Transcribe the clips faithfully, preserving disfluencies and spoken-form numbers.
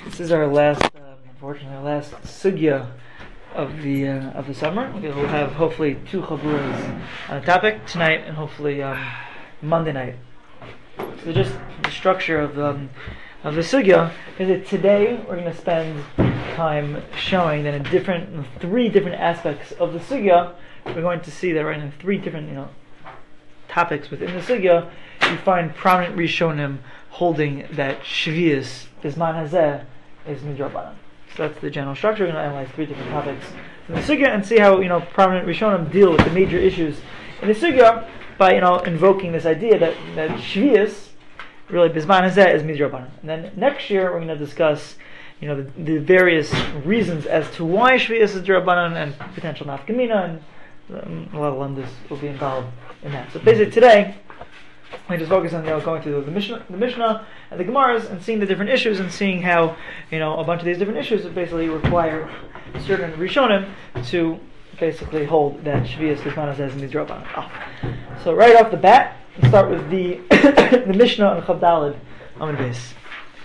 This is our last, um, unfortunately, our last sugya of the uh, of the summer. We'll have hopefully two chaburas on the topic tonight and hopefully um, Monday night. So just the structure of um, of the sugya is that today we're going to spend time showing that in different, in three different aspects of the sugya, we're going to see that right in three different, you know, topics within the sugya, you find prominent Rishonim holding that Shvius, Bisman Hazeh, is Midrabanan. So that's the general structure. We're going to analyze three different topics in the sugya and see how, you know, prominent Rishonim deal with the major issues in the sugya by, you know, invoking this idea that, that Shvius, really Bisman Hazeh, is Midrabanan. And then next year we're going to discuss, you know, the, the various reasons as to why Shvius is Drabanan and potential nafkamina, and um, a lot of lenders will be involved in that. So basically today, we just focus on, you know, going through the Mishnah, the Mishnah and the Gemaras and seeing the different issues and seeing how, you know, a bunch of these different issues basically require certain Rishonim to basically hold that Shvius Bisman Hazeh is Midrabanan. Oh. So right off the bat, let's start with the the Mishnah on Chav Daled Amud Beis.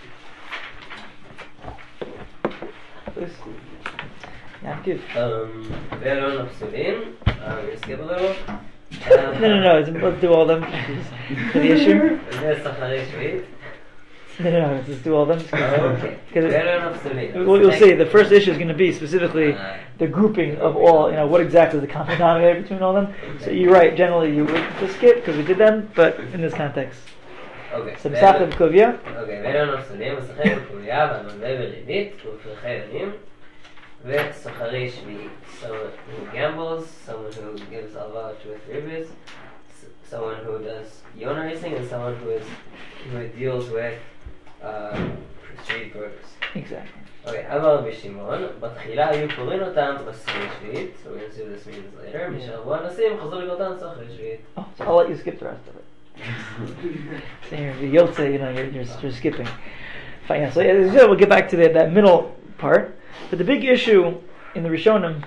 Please. Yeah, good. Um, Veron of Sulin, um, you skip a little. no, no, no, it's, let's do all of them for the issue. There's Sachari Shvit. No, no, no, let's just do all of them. Okay. Veron of Sulin. Well, you'll see, the first issue is going to be specifically the grouping of all, you know, what exactly is the common denominator between all of them. So you're right, generally you would just skip because we did them, but in this context. Okay. So B'sachar B'kovya. Okay, Veron of Sulin, B'sachar B'kovya, V'anolve V'rivit, V'frechei Yonim. V'sachari Shvit, someone who gambles, someone who gives alvach with ribis, someone who does yona racing, and someone who is who deals with uh, street burgers. Exactly. Okay, Amal B'Shimon, B'tchila ayu korin otam B'sachari Shvit, so we're going to see what this means later. Mishavu Anasim, Chazor L'Gotan Sachari Shvit. Oh, so I'll let you skip the rest of it. So you're Yotze, you know, you're, you're, you're skipping. Fine, yeah, so yeah, we'll get back to the, that middle part. But the big issue in the Rishonim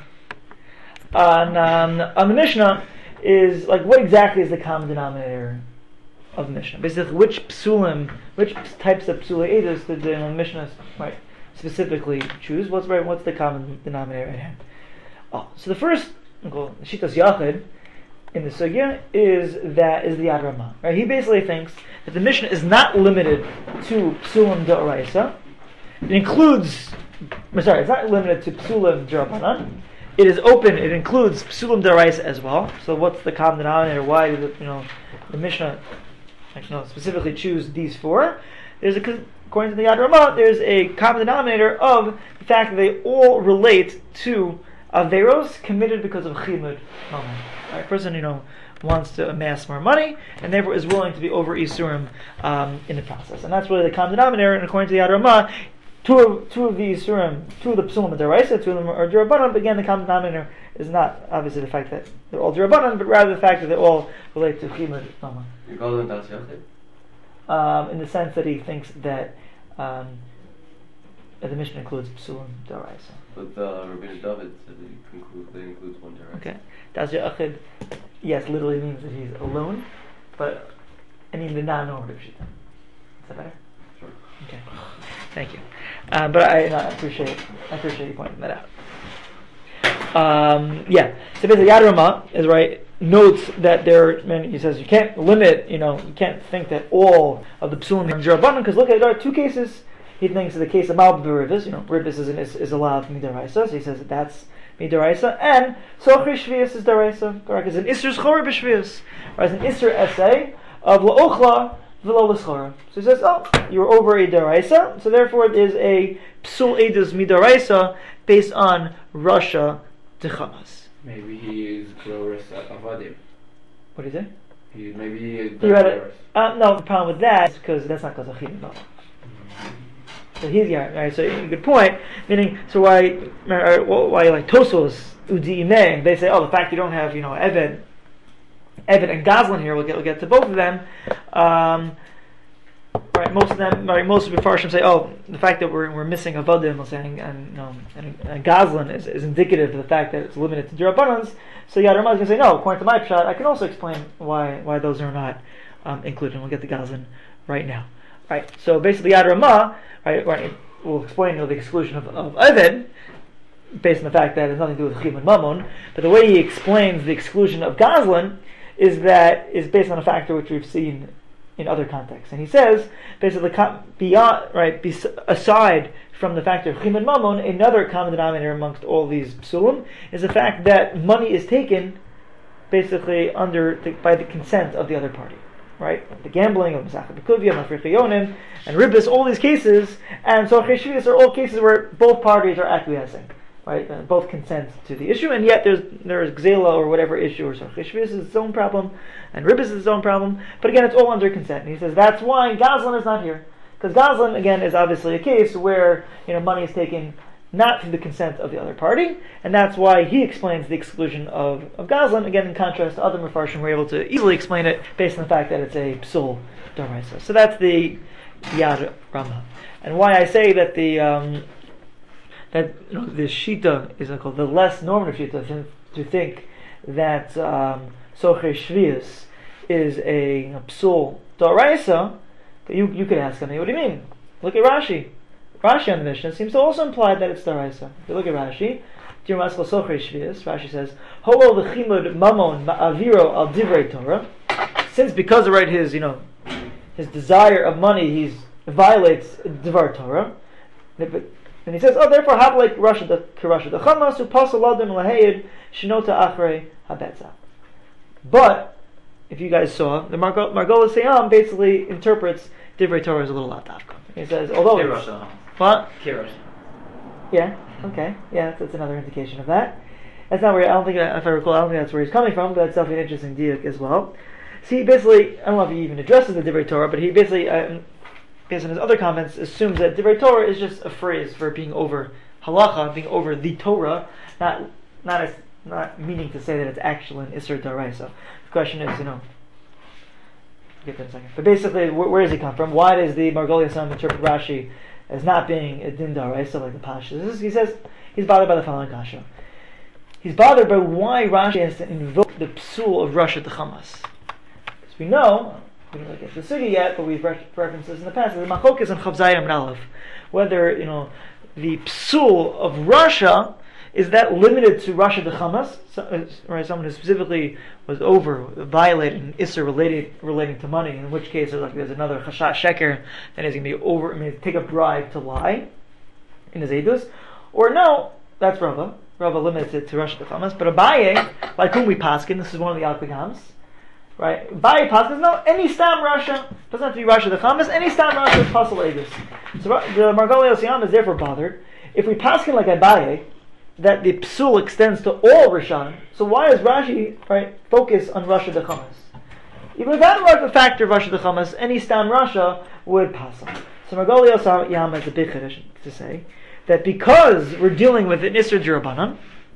on um, on the Mishnah is like what exactly is the common denominator of the Mishnah? Basically, which psulim, which types of psulei edus did the Mishnah right, specifically choose? What's right? What's the common denominator at hand? Oh, so the first well, Shitas Yachid in the sugya is that is the Yad Ramah. Right? He basically thinks that the Mishnah is not limited to psulim d'oraisa. It includes. Sorry, it's not limited to psulim d'Rabbanan. It is open. It includes psulim d'oraisa as well. So, what's the common denominator? Why did you know the Mishnah, actually, no, specifically choose these four? There's a, according to the Yad Ramah, there's a common denominator of the fact that they all relate to averos committed because of chimud. A person, you know, wants to amass more money and therefore is willing to be over isurim um, in the process, and that's really the common denominator. And according to the Yad Ramah, Two of, two of the Isurim, two of the Psulim are Deraisa, two of them are Derabanan, but again, the common denominator is not obviously the fact that they're all Derabanan, but rather the fact that they all relate to Chimud. You call them Das Yachid? Um, in the sense that he thinks that, um, that the Mishnah includes Psulim Deraisa. But the Rabbeinu David said that he concludes, that includes one Deraisa. Okay. Das Yachid, yes, literally means that he's alone, but I mean the non-normative Shita. Is that better? Sure. Okay. Thank you. Uh, but I, no, I appreciate I appreciate you pointing that out. Um, yeah. So basically, Yad Ramah is right. Notes that there. He says you can't limit. You know, you can't think that all of the psulim are Derabanan because look at there are two cases. He thinks in the case of Mal B'Ribis, you know, Ribis is, is is allowed Midaraisa. So he says that that's Midaraisa, and Sochri Shvius is Daraisa. Correct? It's an Isser Schor B'Shvius, or as an Isser essay of La'ochla. So he says, oh, you're over a deraisa, so therefore it is a psul edus midaraisa based on Rasha Dechamas. Maybe he is Gloris Avadim. What do you say? He, maybe he is you read it? Uh, no, the problem with that is because that's not because of Chidim. So he's, yeah, right, so good point. Meaning, so why, why like Tosos, Udi Imeh, they say, oh, the fact you don't have, you know, Eved, Eved and Gazlan here, we'll get we'll get to both of them. Um, right, most of them, right, most of the Farshim say, oh, the fact that we're we're missing Avadim, we're saying, and you know, and, and Gazlan is, is indicative of the fact that it's limited to Derabanans. So Yad Ramah is going to say, no, according to my pshat, I can also explain why why those are not um, included. And we'll get to Gazlan right now. Right, so basically Yad Ramah, right, right, we'll explain, you know, the exclusion of, of Eved, based on the fact that it has nothing to do with Chimon Mammon. But the way he explains the exclusion of Gazlan is that is based on a factor which we've seen in other contexts. And he says, basically, beyond, right, bes- aside from the factor of Chimon Mammon, another common denominator amongst all these psulim is the fact that money is taken basically under the, by the consent of the other party. Right? The gambling of Masachet Bekuvia, Mafrich Yonim, and Ribbis, all these cases, and so Cheshvius are all cases where both parties are acquiescing. Right? Uh, both consent to the issue, and yet there's there's Gzela or whatever issue, or so Cheshvius is its own problem, and Ribbis is its own problem, but again, it's all under consent. And he says that's why Gazlan is not here. Because Gazlan, again, is obviously a case where, you know, money is taken not through the consent of the other party, and that's why he explains the exclusion of, of Gazlan. Again, in contrast to other Mefarshim, we're able to easily explain it based on the fact that it's a psul daraisa. So that's the Yad Rama. And why I say that the um, that you know, the shita is called the less normative shita to, to think that um, Socher Shvius is a, a psul daraisa. You you could ask me, what do you mean? Look at Rashi. Rashi on the Mishnah seems to also imply that it's daraisa. If you look at Rashi, Dir Maskal Socher Shvius, Rashi says, Holo v'chimud mamon ma'aviro al divrei Torah. Since because of right his you know his desire of money, he's violates Dvar Torah. And he says, oh, therefore have like Rasha the Kirasha the Chamas who pasal ladin lahayid shinota achrei habetza. But if you guys saw, the Margolis Sayam basically interprets Divrei Torah as a little latavka. He says, although it's, what? Kirash. Yeah. Okay. Yeah, that's, that's another indication of that. That's not where I don't think, if I recall, I don't think that's where he's coming from. But that's definitely an interesting diak as well. See, he basically, I don't know if he even addresses the Divrei Torah, but he basically, um, based on his other comments, assumes that Divrei Torah is just a phrase for being over halacha, being over the Torah, not not as not meaning to say that it's actually an Isser Daraisa. The question is, you know, get that in a second. But basically, where, where does he come from? Why does the Margolis Sayam interpret Rashi as not being a din daraisa like the Pashas? He says he's bothered by the following kasha. He's bothered by why Rashi has to invoke the psul of Rasha the Chamas. Because we know, we don't get to the sugi yet, but we've referenced references in the past. The Machokes and Chavzayim and Aleph, whether you know the psul of Rasha. Is that limited to Rasha the Chamas, so, uh, right? Someone who specifically was over violating an Isser related relating to money, in which case there's like there's another Chashat Sheker that is going to be over. I mean, take a bribe to lie in his edus, or no, that's Rava. Rava limits it to Rasha the Chamas, but Abaye, like whom we paskin, this is one of the Alpigams, right? Abaye paskin, no, any stam Rasha doesn't have to be Rasha the Chamas. Any stam Rasha is possible edus. So the Margolis Sayam is therefore bothered if we paskin like Abaye, that the psul extends to all Rishonim. So why does Rashi right focus on Rasha the Chamas? Even without the factor of Rasha the Chamas, any stam Rasha would pass on. So Margolis Yam has a big chiddush to say that because we're dealing with an Isser D'Rabbanan,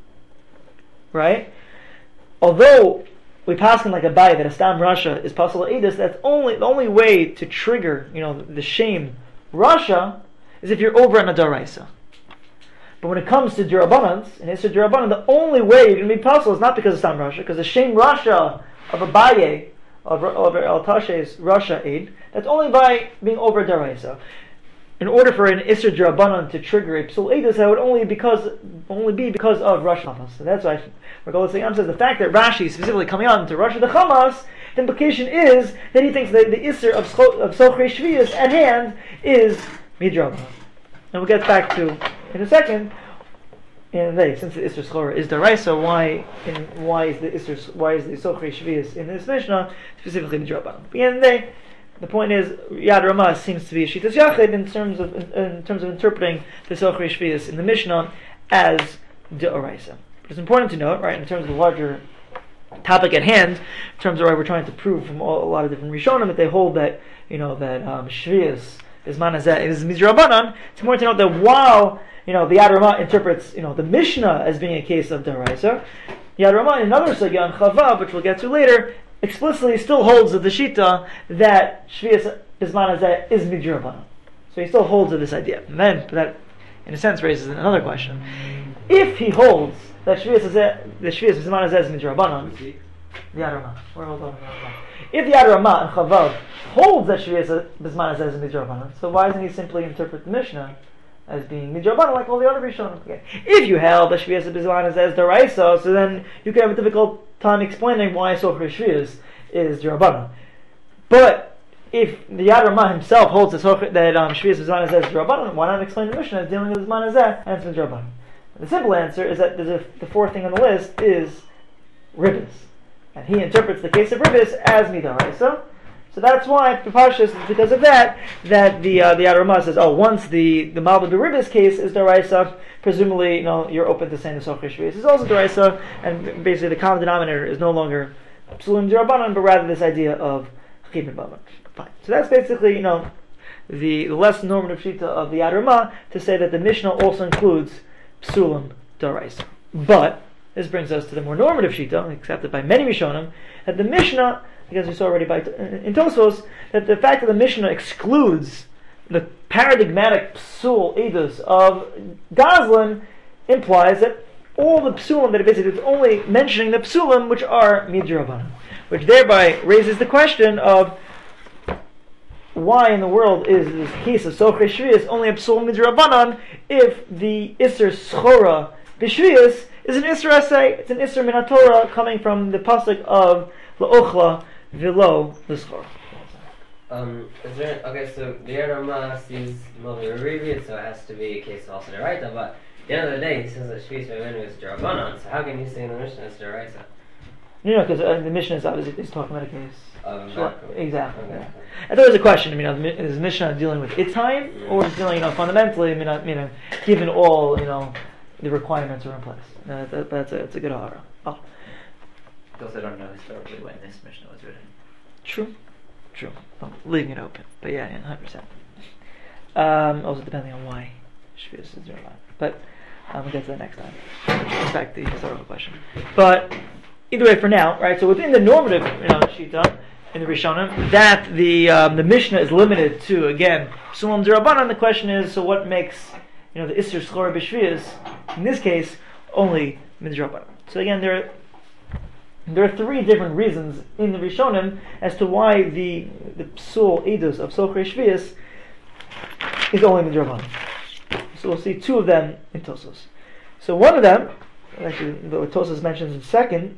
right? Although we pass on like a bay that a stam Rasha is possible edus, that's only the only way to trigger you know the shame Rasha is if you're over on a daraisa. But when it comes to D'Rabbanans, in Isser D'Rabbanan, the only way you're going to be possible is not because of Stam Rasha, because the Shem Rasha of Abaye, of, of Al Tashe's Rasha aid, that's only by being over Daraisa. In order for an Isser D'Rabbanan to trigger a Psul Eidus, that would only because only be because of Rasha Chamas. So that's why Margolis Sayam says the fact that Rashi is specifically coming on to Rasha the Chamas, the implication is that he thinks that the Isser of, of Socher Shvius at hand is Midrabbanan. And we'll get back to in a second. And they, since the Isser Schora is daraisa, why in, why is the Isser why is the Socher Shvius in this Mishnah specifically the D'Rabbanan? At the end of the day, the point is Yad Ramah seems to be a Shitas Yachid in terms of in, in terms of interpreting the Socher Shvius in the Mishnah as daraisa. But it's important to note, right, in terms of the larger topic at hand, in terms of why we're trying to prove from all, a lot of different Rishonim that they hold that you know that um, Shvius is manazeh is Mizrabanan. It's important to note that while you know the Yad Ramah interprets you know the Mishnah as being a case of daraisa, Yad Ramah in another sugya on Chavav, which we'll get to later, explicitly still holds of the Shita that Shvius Bisman Hazeh is Midrabanan. So he still holds of this idea. And then that, in a sense, raises another question. If he holds that Shvius Hazeh, the Shvius Bisman Hazeh is Midrabanan, the Yad Ramah. We're holding on. If the Yad Ramah and Chavav holds that Shvius Bisman Hazeh is Midrabanan, so why doesn't he simply interpret the Mishnah as being midrabanan like all the other Rishonim. Okay. If you held the Shvias Bizman as daraisa, so then you could have a difficult time explaining why Socher Shvias is darabanan. But if the Yad Ramah himself holds that um, Shvias Bizman as darabanan, why not explain the Mishnah as dealing with Zman Hazeh and it's midrabanan? The simple answer is that there's a, the fourth thing on the list is Ribbis. And he interprets the case of Ribbis as midaraisa. So that's why, Parshas, is because of that, that the uh, the Yad Ramah says, oh, once the, the Malbim Ribbis case is daraisa, presumably, you know, you're open to saying the Socher Shvias is also daraisa, and basically the common denominator is no longer Psulim Dirabanan, but rather this idea of Chibin Baman. Fine. So that's basically, you know, the, the less normative shita of the Yad Ramah to say that the Mishnah also includes Psulim daraisa. But this brings us to the more normative shita, accepted by many Rishonim, that the Mishnah, because we saw already by in Tosfos, that the fact that the Mishnah excludes the paradigmatic psul edus of Gazlan implies that all the psulim that it basically is only mentioning the psulim which are midrabanan, which thereby raises the question of why in the world is this case of Socher Shvias only a psul midrabanan if the Isser Schora B'Shvias is an Isser Essay, it's an Isser Min HaTorah coming from the pasuk of La'ochla V'lo L'Schora. Um, is there, okay, so the Yad Ramah sees Movi Ribi, so it has to be a case of also Deraita, but at the end of the day, he says that Shvias V'Menu is Derabanan, so how can you say in the Mishnah it's Deraita? No, no, because uh, the Mishnah is obviously is talking about a case. Um, Sure, exactly. Okay. Yeah. And there was a question. I mean, uh, is Mishnah dealing with its time, or is it dealing, you know, fundamentally? I mean, uh, you know, given all, you know, the requirements are in place. Uh, that, that's a that's a good hara. Oh, I also don't know historically when this Mishnah was written. true, true. Well, leaving it open, but yeah, yeah, hundred percent. Um, also depending on why Shvias is doing that, but um, we'll get to that next time. In fact, the historical question. But either way, for now, right? So within the normative, you know, shita in the Rishonim, that the um, the Mishnah is limited to again Psulim Derabanan. The question is, so what makes, you know, the Isser Schora B'Shvias in this case only Midrabanan? So again, there are, there are three different reasons in the Rishonim as to why the the Psul Edus of Socher Shvias is only Midrabanan. So we'll see two of them in Tosfos. So one of them, actually, what Tosfos mentions in second,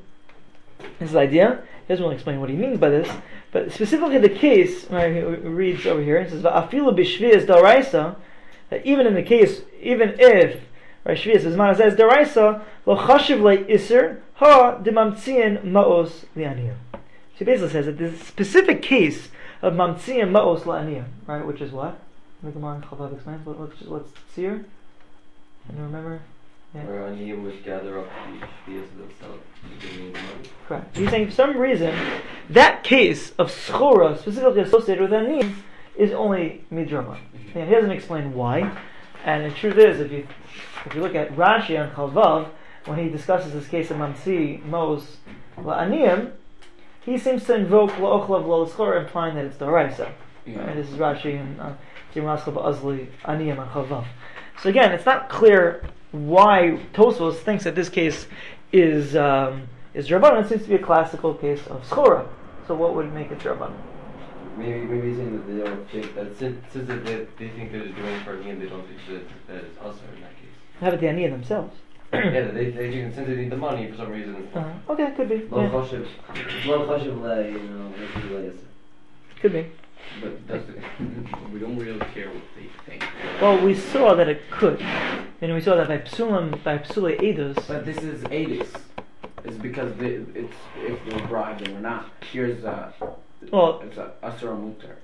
is this idea. He doesn't really explain what he means by this, but specifically the case, right, he reads over here, it says, "Va'afilu b'shvias daraisa," that even in the case, even if right, shvias is man says daraisa, lo chashiv le iser ha demamtzien maos lianiyim. So he basically says that this specific case of mamtzien maos lianiyim, right, which is what? The Gemara in Chavav explains. What, what's what's tzir? Can you remember? Yeah. Where Aniyim would gather up the Shvias themselves to give me the money. Correct. He's saying for some reason that case of schora specifically associated with Aniyim is only midrama. He doesn't explain why. And the truth is, if you if you look at Rashi on Chavav, when he discusses this case of Mamtzi Mos La'aniyim, he seems to invoke La'ochla V'lo L'Schora, implying that it's D'oraisa. Yeah. And this is Rashi and uh, Raskal Ba'azli Aniyim on Chavav. So again, it's not clear why Tosfos thinks that this case is um, is Drabanan. It seems to be a classical case of Schora. So what would make it Drabanan? Maybe maybe he's saying that they don't think that since, since that they, they think that it's doing for Aniyim, they don't think that that it's also in that case. How about the Aniyim themselves? Yeah, they they think since they need the money for some reason. Uh, okay, could be. Lo Yeah. choshev, lo choshev le, you know, le yisr. Could be. But that's the, we don't really care what they think. Well, we saw that it could. And we saw that by Psulim, by Psule Edus. But this is Adis. It's because they, it's if they're bribed or not. Here's uh, Well, it's a Asura Mutar.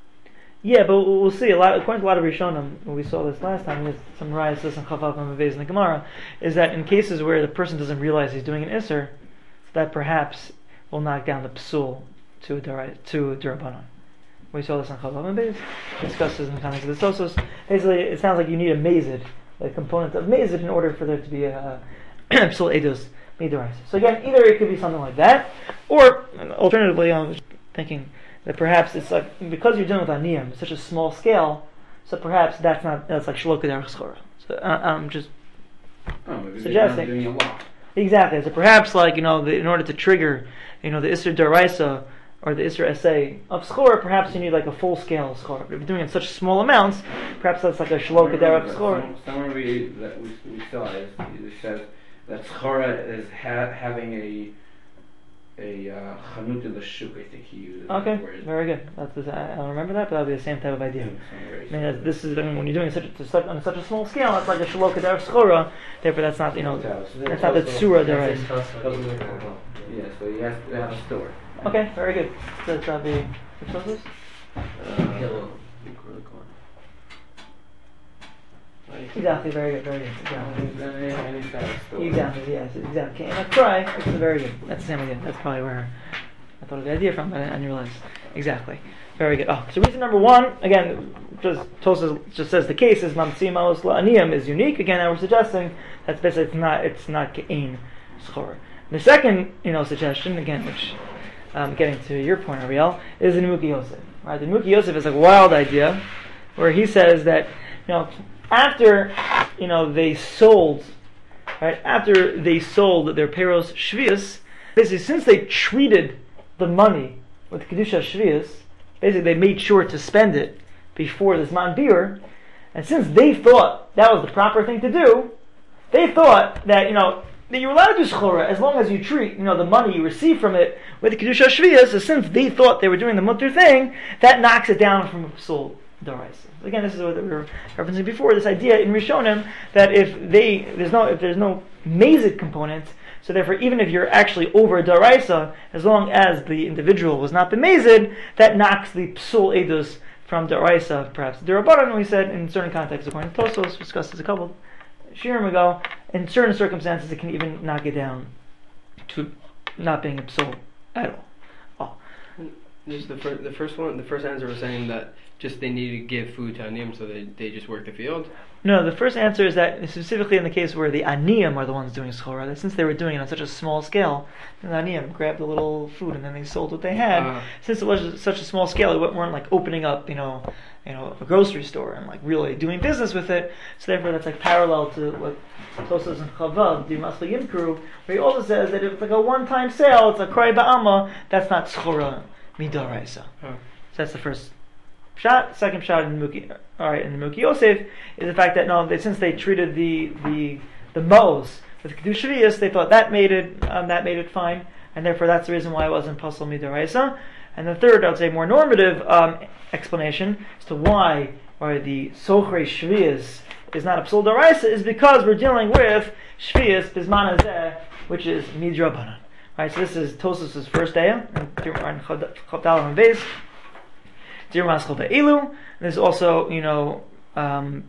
Yeah, but we'll see. A lot, according to a lot of Rishonim, we saw this last time with some Rayas this and Chavav and Mavez in the Gemara, is that in cases where the person doesn't realize he's doing an Isser, that perhaps will knock down the Psul to a Dara- to a Durabanan. We saw this on Chavav and Mavez, discussed this in the context of the Tosos. Basically, it sounds like you need a Mazid, a component of Mazid, in order for there to be a Psul Edus Midorais. So again, either it could be something like that, or alternatively, I was thinking that perhaps it's like, because you're dealing with Aniyim, it's such a small scale, so perhaps that's not, that's like Shloka Derech Schora. So uh, I'm just Oh, maybe suggesting. they're not doing a lot. Exactly. So perhaps, like, you know, the, in order to trigger, you know, the Isser Daraisa, or the Isra Essay of Schor, perhaps you need like a full scale Schor. But if you're doing it in such small amounts, perhaps that's like a Shloka Derech Schor. Somewhere we, that we, we saw is, it says that Schora is ha- having a a uh, Chanut in the Shuk, I think he uses Okay, that word. very good. That's the, I don't remember that, but that'll be the same type of idea. Somewhere I mean, as this is I mean, when you're doing it such a, such, on such a small scale, it's like a Shloka Derech Schora. Therefore, that's not you know that's not the Tzura That's Derech. his Tosfot. Yeah, so he has to have a store. Okay, very good. So that'll be which was this? Kilo. Exactly, very good, very good. Exactly. And he's got a store. Exactly, yes, exactly. And a cry, it's very good. That's the same idea. That's probably where I thought of the idea from, but I didn't realize. Exactly. Very good. Oh, so reason number one, again, just Tosas just says the case is Mamtsi Maos La'aniyam is unique. Again, I was suggesting that's basically it's not it's not Ke'ain Schor. The second, you know, suggestion, again, which um, getting to your point, Ariel, is the Nimuki Yosef. Right? The Nimuki Yosef is a wild idea where he says that, you know, after, you know, they sold, right, after they sold their Peros Shvius, basically, since they treated the money with Kedusha Shvius, basically they made sure to spend it before the Zman Beer, and since they thought that was the proper thing to do, they thought that, you know, that you're allowed to do Schora as long as you treat, you know, the money you receive from it with the Kedusha Shvius, so since they thought they were doing the Mutter thing, that knocks it down from Psul D'Oraisa. Again, this is what we were referencing before. This idea in Rishonim that if they there's no if there's no mazid component, so therefore even if you're actually over D'Oraisa, as long as the individual was not b'mazid, that knocks the psul edus from D'Oraisa, perhaps D'Rabbanan. We said in certain contexts, according to Tosos, we discussed this a couple shiurim ago. In certain circumstances, it can even knock it down to not being a psul at all. Just the first, the first one, the first answer was saying that just they need to give food to aniyim, so they they just work the field. No, the first answer is that specifically in the case where the aniyim are the ones doing schora, that since they were doing it on such a small scale, the aniyim grabbed a little food and then they sold what they had. Uh, Since it was such a small scale, they weren't like opening up, you know, you know, a grocery store and like really doing business with it. So therefore, that's like parallel to what Tosas and Chavav, the Masla Yimkru, where he also says that if it's like a one-time sale, it's a kroi ba'ama, that's not schora midaraisa. Huh. So that's the first shot. Second shot in the Muki, all right, in the Muki Yosef is the fact that no, they, since they treated the the the mo's with kedusha shvius, they thought that made it um, that made it fine, and therefore that's the reason why it wasn't pasal midaraisa. And the third, I would say, more normative um, explanation as to why or the sochrei shvius is not a psul daraisa is because we're dealing with shvius bisman hazeh, which is midrabanan. Right, so this is Tosas' first day in Chavdal and Beis. Dir Maschal Be'elu. This is also, you know, um,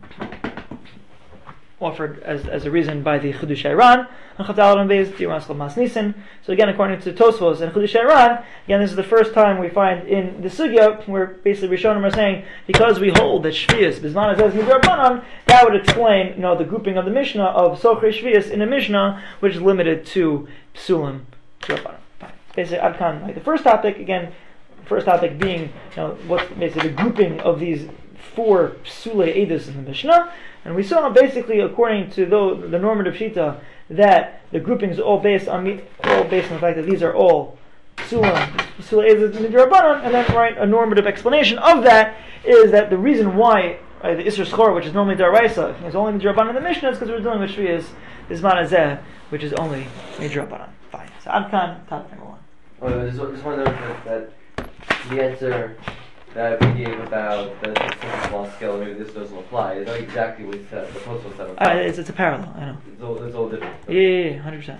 offered as as a reason by the Chidush Iran and Chavdal and Beis. Dir Maschal Mas Nisan. So again, according to Tosfos and Chidush Iran, again, this is the first time we find in the sugya where basically Rishonim are saying because we hold that Shvius Bisman Hazeh Midrabanan, that would explain, you know, the grouping of the Mishnah of Sochrei Shvius in a Mishnah which is limited to Psulim. Basically, Adkan, like the first topic, again, first topic being, you know, what's basically the grouping of these four psule edus in the Mishnah, and we saw basically, according to the, the normative shita, that the grouping is all based on all based on the fact that these are all psule psule edus in the Rabbanan, and then right a normative explanation of that is that the reason why right, the Isser Schor, which is normally Daraisa, is only the Rabbanan in the Mishnah, is because we're dealing with Shvius Bisman Hazeh, which is only Rabbanan. Fine. So Adkan, topic number one. Oh, I just, just want to note that, that the answer that we gave about that it's such a small scale, maybe this doesn't apply, is not exactly what he said, the postal said. Uh, it's, it's a parallel, I know. It's all, it's all different. Yeah, yeah, yeah, one hundred percent.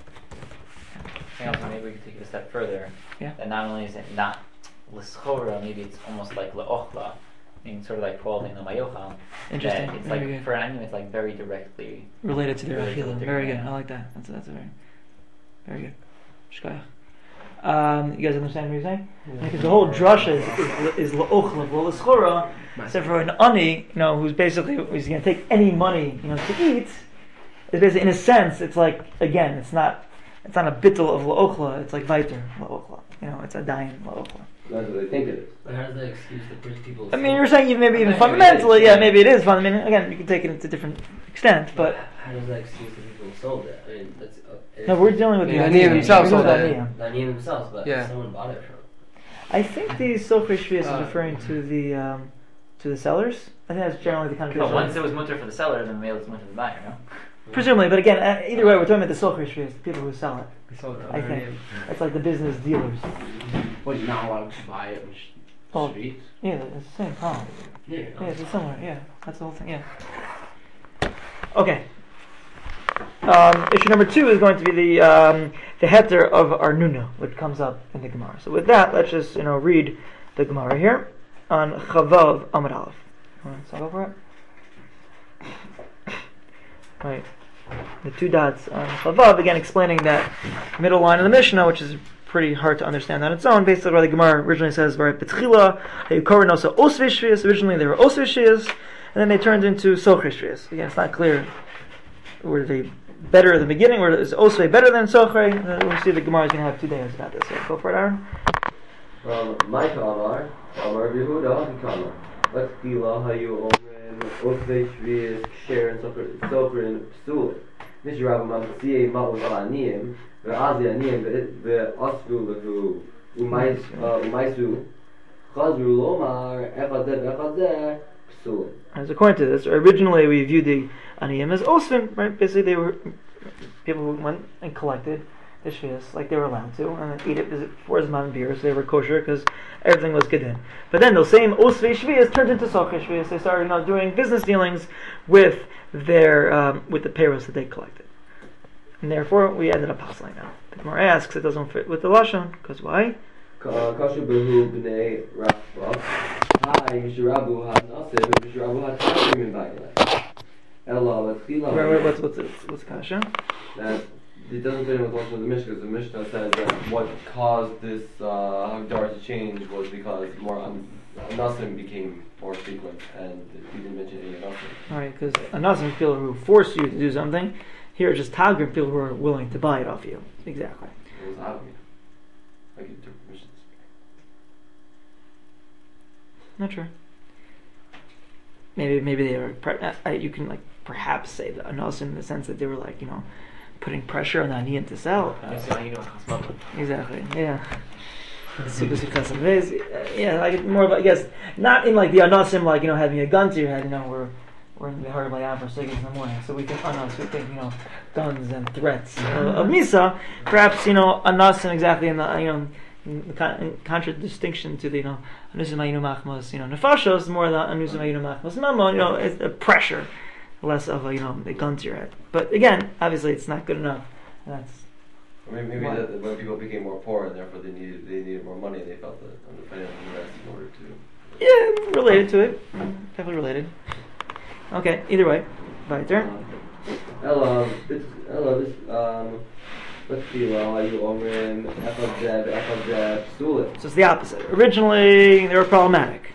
And also maybe we could take it a step further. Yeah. That not only is it not l'schora, maybe it's almost like le'ochla, meaning sort of like Paul in the Mayochal. Interesting. It's very like good. for anyone, it's like very directly Related to their related achila. to Very their- good. I like that. That's that's a very, very good. Shkoyach. Um, you guys understand what you're saying? Yeah. Because the whole drasha is is la'ochla, l'schora. Except for an ani, you know, who's basically who's going to take any money, you know, to eat. Is basically, in a sense, it's like again, it's not, it's not a bittul of la'ochla. It's like viter la'ochla. You know, it's a dayan la'ochla. That's what they think it is. But how does that excuse the rich people? I mean, you're saying even maybe even I think maybe it fundamentally, is. yeah, maybe it is fundamental. Again, you can take it to a different extent, but how does that excuse the people who sold it? I mean, that's uh, no, we're dealing with the Yeah, Aniyim Aniyim themselves We're sold dealing with it. the Aniyim. the Aniyim themselves, but Yeah. someone bought it from. I think the Socher Shvius is Uh, referring to the um, to the sellers. I think that's generally the kind of But case. once it was mutter for the seller, then maybe it's mutter for the buyer, no? Presumably, but again, uh, either way, we're talking about the Socher Shvius, the people who sell it. So, I think it's like the business dealers. Well, you're not allowed to buy it in the Oh. streets. Yeah, it's the same problem. Yeah. Yeah, it's similar. Yeah, that's the whole thing. Yeah. Okay. Um, issue number two is going to be the um, the heter of Arnuna, which comes up in the Gemara. So with that, let's just you know read the Gemara here on Chavav Amud Aleph. Alright, so go for it. Right, the two dots on Chavav again explaining that middle line of the Mishnah, which is pretty hard to understand on its own. Basically, where the Gemara originally says, "Right, Betchila, Hayukorinosa Osvei Shvius." Originally, they were Osvei Shvius, and then they turned into Socher Shvius. Again, it's not clear were they better at the beginning, or is Osvei better than Socher? We'll see the Gemara is going to have two days about this. So go for it, Aaron. From my Kamar, Amar Yehuda, Kamar. Betchila, Hayu Omrim, Osvei Shvius, Ksher, and Socher, and Psul. Mishrabu Mamsiye Ma'u Aniyim. ועזי עניים ואספו לו ומייסו חזרו לומר אחד זה ואחד זה פסול. As according to this, originally we viewed the aniyim as osvin, right? Basically, they were people who went and collected the shvius like they were allowed to, and then eat it for zman beer, so they were kosher because everything was gedin. But then those same osvei shvius turned into socher shvius. They started, you know, doing business dealings with their um, with the payros that they collected. And therefore, we ended up passing now. The Gemara asks, it doesn't fit with the Lashon, because why? Kashu behu b'nei Rashba. Hi, mishrabu ha-naseh, mishrabu ha-tashem in Ba'ileh. Ella, l'tchila. Wait, wait, what's, what's, what's, what's the Kasha? That it doesn't fit in with the Lashon of the Mishnah, because the Mishnah says that what caused this uh, Hagdar to change was because more an- Anasim became more frequent, and he didn't mention any Anasim. Alright, because Anasim people who force you to do something. Here are just Tagrim people who are willing to buy it off you. Exactly. It was Avmi. Like it took permission to speak. Not sure. Maybe maybe they were. Pre- uh, you can like perhaps say the Anasim in the sense that they were like you know putting pressure on the Aniyan to sell. Exactly. Yeah. Yeah, like more of I guess not in like the Anasim like you know having a gun to your head. You know we're. We're in the heart of Layam for six in the morning, so we think anas, we think you know guns and threats uh, of Misa. Perhaps you know anas and exactly in the you know in, con- in contradistinction to the you know anusim ayinu machmas you know nefashos more than anusim ayinu machmas mamo you know it's a pressure, less of a you know a gun to your head. But again, obviously it's not good enough. That's Or maybe maybe that when people became more poor and therefore they needed they needed more money, they felt that on the financial duress in order to. yeah related to it, definitely related. Okay, either way, weiter. Ella, this Ella this um. Let's see, well, are you omrim echad zeb echad zeb psulim? So it's the opposite. Originally, they were problematic.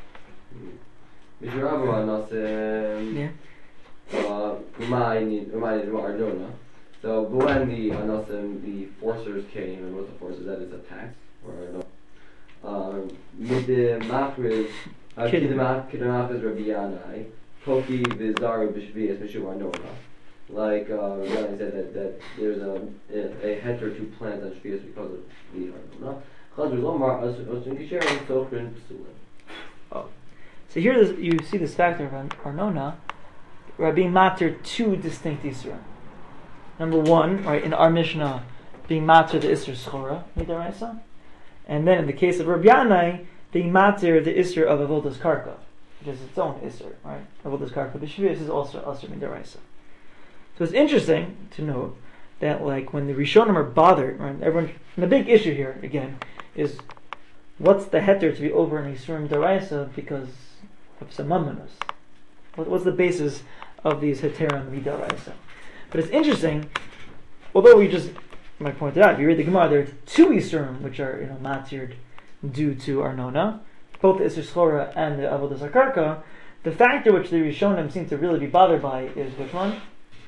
Mishrabu anasim. Yeah. Uh, umayni umayni Arnona. So, but when the anasim, the forcers came, and what the forcers that is a tax or no? Um, mid the machriz, kidemach kidemach is Rabbi Yanai, Toki vizaru b'shvias mishu Arnona. Like uh, Rabbi said that, that there's a a, a heter to plant on shvius because of the Arnona. Chazur lomar asun kisharim sochrin psulim. Oh, so here this, you see this factor of Arnona. We're being matter two distinct Isra. Number one, right, in our Mishnah, being matter the Isra Schora, Midaraisa. And then in the case of Rabbi Yanai, being matter the Isra of Avodas Karka, which is its own Isra, right? Avodas Karka, the Shvius is also Asr Midaraisa. So it's interesting to note that, like, when the Rishonim are bothered, right, everyone, and the big issue here, again, is what's the heter to be over in Isurim Daraisa because of some mammanos? What, what's the basis of these heterim midaraisa? But it's interesting, although we just, like pointed out, if you read the Gemara, there are two Isurim which are, you know, matired due to Arnona, both the Isur Schora and the Avodas HaKarka. The factor which the Rishonim seem to really be bothered by is which one?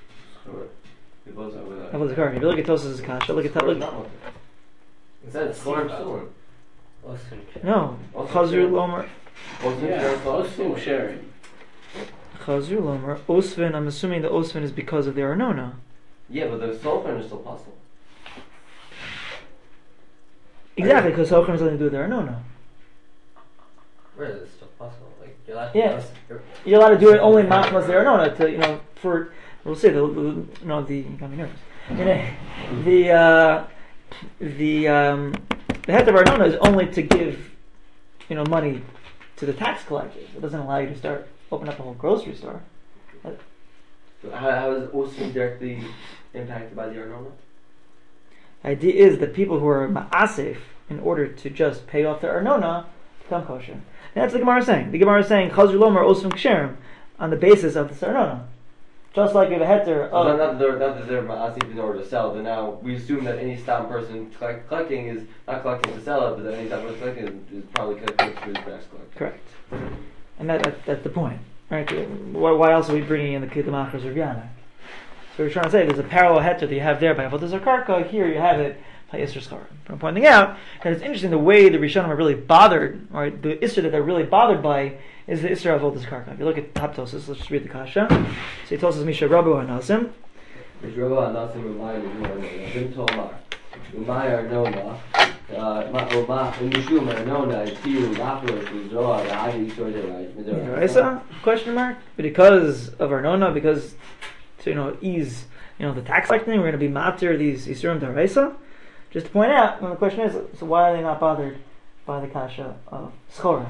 Avodas HaKarka. If you look at Tosas' Kasha, look at that. Look. It said Schor psulim. No, Chazur Lomer. Osvin sharing. Chazur Lomer. Osvin. I'm assuming the Osvin is because of the Arnona. Yeah, but the sulfur is still possible. Exactly, because Sochrim has nothing to do with their Arnona. Where is this still possible? Like, you're allowed Yeah. to you're, You're allowed to do it only machmas their Arnona to, you know, for, we'll say, the, the you know, the, you got me nervous. You know, the, uh, the, um, the head of Arnona is only to give, you know, money to the tax collectors. It doesn't allow you to start, open up a whole grocery store. So how, how is Osrim directly impacted by the Arnona? The idea is that people who are ma'asif, in order to just pay off their Arnona, become kosher. And that's what the Gemara is saying. The Gemara is saying, Chazur Lomer Osrim Ksherim, on the basis of the Arnona. Just like if a heter So of... not, not, that they're, not that they're ma'asif in order to sell, but now we assume that any stam person collect, collecting is not collecting to sell it, but that any stam person collecting is, is probably collecting for his tax collector. Correct. And that, that, that's the point. Right? Why, why else are we bringing in the Kedamachas of Yana? So we're trying to say there's a parallel heter that you have there by Avodah Karka. Here you have it by Isser Schar. I'm pointing out that it's interesting the way the Rishonim are really bothered, right? The Isser that they're really bothered by is the Isser of Avodah Karka. If you look at top Tosas, let's just read the Kasha. So Tosas Misha Rabu Hanasim. Mishrava Anasim Umay Umay Jim Tomar Umay Arnona Oma Umishum Arnona Tiru Lapros Uzoa Adi Shorderaj Midaraisa? Question mark? Because of Arnona, because to you know ease you know the tax collecting, we're going to be matir these Yisurim Daraisa. Just to point out, when the question is, so why are they not bothered by the kasha of Schora?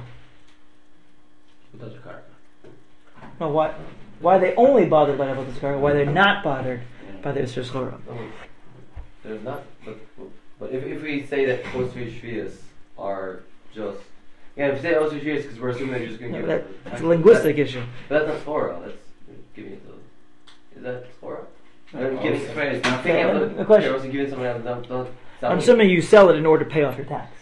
No, why? Why are they only bothered by the Avodah Zarah? Why they're not bothered by the Isser Schora? They're not, but, but if, if we say that Osri Shvias are just, yeah, if we say Osri Shvias because we're assuming they're just going to No, give that, it. it's a linguistic that, issue. But that's not Schora. That's giving it to. Is that Schora? I'm No, giving also- somebody. Yeah, Thinking of the the question- You're also giving someone else. Don't, don't, I'm assuming you sell it in order to pay off your tax.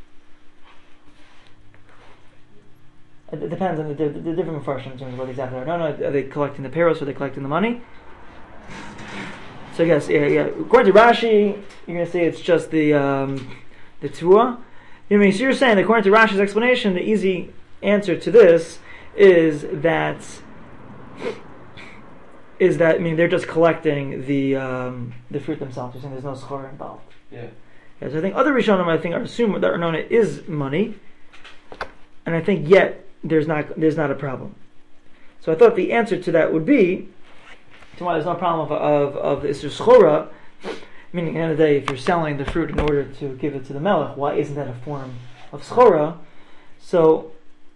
It, it depends on the, the, the different versions in terms of what exactly are. No, no, are they collecting the payros or are they collecting the money? So I guess, yeah, yeah. According to Rashi, you're going to say it's just the um, the tuah. I mean, so you're saying, that according to Rashi's explanation, the easy answer to this is that is that I mean they're just collecting the um, the fruit themselves. You're saying there's no schor involved. Yeah. Yeah, so I think other Rishonim I think are assuming that Arnona is money, and I think yet there's not there's not a problem. So I thought the answer to that would be to why there's no problem of of, of the Isser Schora, meaning at the end of the day, if you're selling the fruit in order to give it to the Melech, why isn't that a form of Schora? So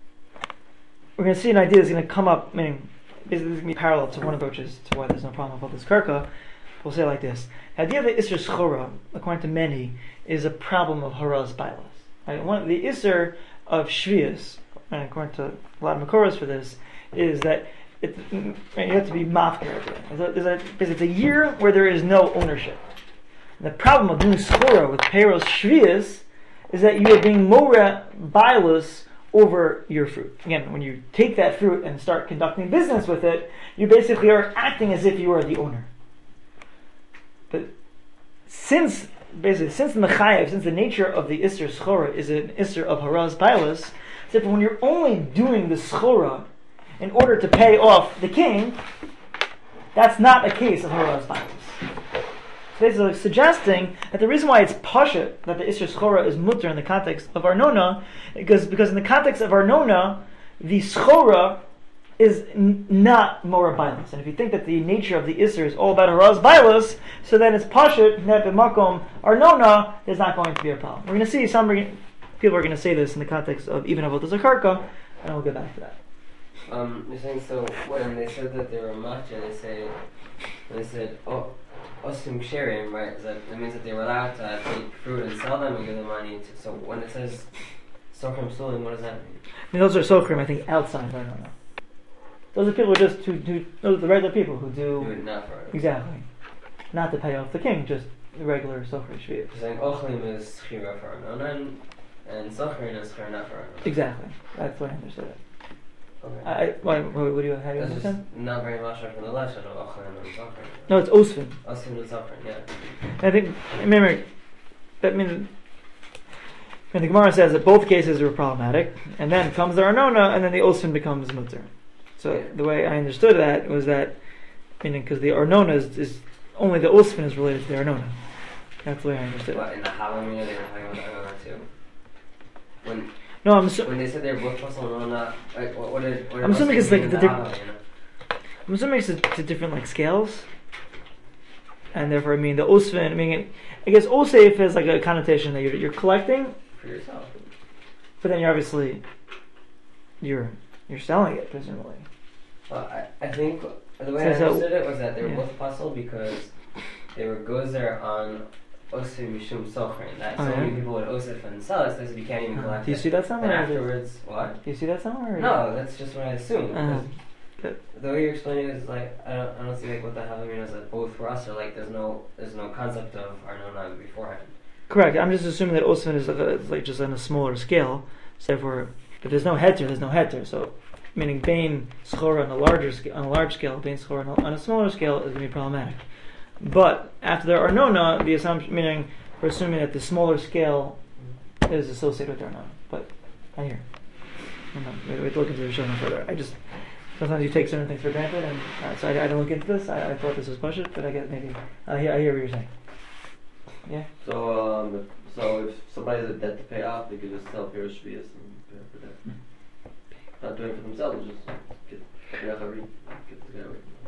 we're going to see an idea that's going to come up, meaning basically this is going to be parallel to one approaches to why there's no problem about this karka. We'll say it like this: the idea that Isser Schora, according to many, is a problem of Haraz Bailas. Right? One the Isser of Shvius, and according to a lot of Makoras for this, is that it, you have to be mafkir. Because it's a year where there is no ownership. And the problem of doing Schora with Peros Shvius is that you are being Mora Bailas over your fruit. Again, when you take that fruit and start conducting business with it, you basically are acting as if you are the owner. But since basically since the mechayev, since the nature of the Isser Schora is an Isser of Haraz Bailas, except when you're only doing the Schora in order to pay off the king, that's not a case of Haraz Bailas. So basically suggesting that the reason why it's Pasha that the Isser Schora is mutter in the context of Arnona, because because in the context of Arnona, the Schora is n- not Mora Bailas. And if you think that the nature of the Isser is all about Haraz Bailas, so then it's Pasha, Net B'makom Arnona, there's not going to be a problem. We're going to see some people are going to say this in the context of even Avodah Zakarka, and we'll get back to that. Um, you're saying so when they said that they were matcha, they say when they said oh osim ksherim, right? That that means that they were allowed to take fruit and sell them and give them money. To, so when it says sochrim sulim, what does that mean? I mean, those are sochrim, I think, outside. I don't know. Those are people who just who do. Those are the regular people who do Do it not for it. exactly, not to pay off the king, just the regular sochrim shviyah. You're saying ochlim is chira for Arnona and and sochrin is chira not for Arnona. Exactly, that's the way I understood it. Okay. I, I what, what do you how do you That's just understand? not very much from the lesson of ochlim and sochrin. No, it's osfin. Osim and sochrin, yeah. I think remember that means. And the Gemara says that both cases were problematic, and then comes the Arnona, and then the Osfin becomes Mutter. So Yeah. the way I understood that was that, meaning because the Arnona is, is only the Osfin is related to the Arnona. That's the way I understood What, it. in the Halloween they were talking about Arnona when No, I'm assu- when they said they're both possible, no, not like what, what did what did I'm assuming it's Osir like mean the in diff- Abba, you know? I'm assuming it's to different like scales, and therefore I mean the osfin. I mean, I guess osef is like a connotation that you're you're collecting, For yourself. but then you're obviously you're you're selling it presumably. Well, I, I think the way So- I so- understood it was that they were yeah. both possible because they were gozer on Osir Mishum Sochrin. That Oh, so yeah? many people would Osir and sell it, so you can't even Uh, collect do you it. see that And somewhere? or is it- afterwards, what? Do you see that somewhere? or- No, that's just what I assumed. Uh, because the way you're explaining it is like I don't, I don't see like what the Havamina is that both for us are like there's no there's no concept of Arnona beforehand. Correct. I'm just assuming that osfin is like, a, it's like just on a smaller scale. So therefore, if there's no heter, there's no heter. So meaning Bain Schora on a larger scale, on a large scale, Bain Schora on a, on a smaller scale is going to be problematic. But after there are Arnona, the assumption meaning we're assuming that the smaller scale is associated with Arnona. But I hear. I'm not, we have to look into the show no further. I just sometimes you take certain things for granted, and uh, so I, I don't look into this. I, I thought this was budget, but I get maybe I hear, I hear what you're saying. Yeah. So, um, so if somebody has a debt to pay off, they could just sell Pirush Shvius and pay off the debt. Not doing it for themselves, just get get the guy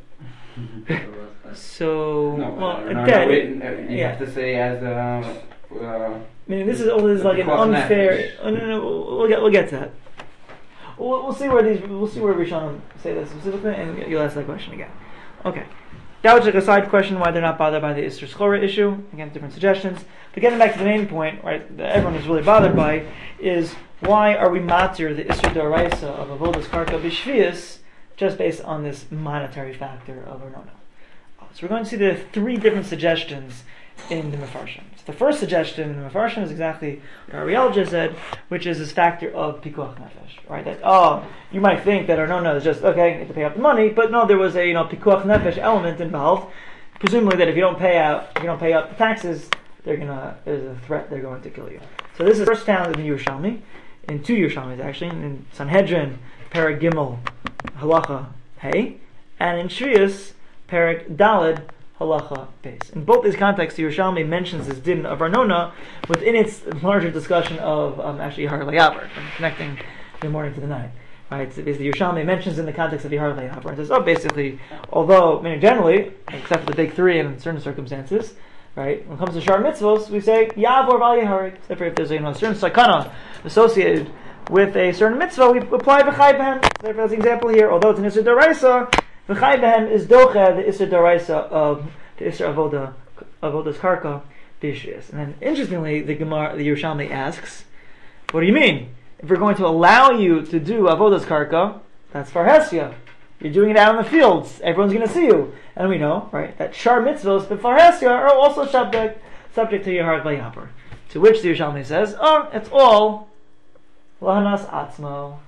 away. So No, well, no, no, debt. wait, uh, you yeah. have to say as a. Uh, I mean, this is all this is like an Because unfair. nefesh. Oh, no, no, we'll we'll get we'll get to that. We'll, we'll see where these we'll see where Rishonim say this specifically, and you'll ask that question again. Okay, that was like a side question why they're not bothered by the Isser Schora issue. Again, different suggestions. But getting back to the main point, right, that everyone is really bothered by is why are we matir the Isser Doraisa of Avodas Karka B'Shvius just based on this monetary factor of Arnona? So we're going to see the three different suggestions in the Mefarshim. So the first suggestion in the Mefarshim is exactly what Ariel just said, which is this factor of Pikuach Nefesh, right? That, oh, you might think that Arnona is just, okay, you have to pay out the money, but no, there was a, you know, Pikuach Nefesh element involved, presumably that if you don't pay out, if you don't pay out the taxes, they're gonna, there's a threat they're going to kill you. So this is first found in the Yerushalmi, in two Yerushalmis actually, in Sanhedrin, Perek Gimel, Halacha Hey, and in Shvius, Perek Daled, Halacha Beis. In both these contexts, the Yerushalmi mentions this din of Arnona within its larger discussion of um, actually Yahar Layaber, connecting the morning to the night. Right? So the Yerushalmi mentions in the context of Yahar Layaber and says, oh, basically, although, meaning generally, except for the big three in certain circumstances, right? When it comes to Shar Mitzvos, we say Yavor Val Yaharik. Except for if there's a you know, certain sakana associated with a certain mitzvah, we apply V'chai Behem. Therefore, as an example here, although it's an Isser Daraisa, V'chai Behem is docha the Isser Daraisa of the Isser Avoda, Avodas Karka B'Shvius. And then, interestingly, the Gemara, the Yerushalmi asks, what do you mean? If we're going to allow you to do Avodas Karka, that's Farhesia. You're doing it out in the fields. Everyone's going to see you. And we know, right, that Shar Mitzvos and Farhesia are also subject, subject to Yahar Vayaper. To which the Yerushalmi says, oh, it's all Lahanas Atzmo.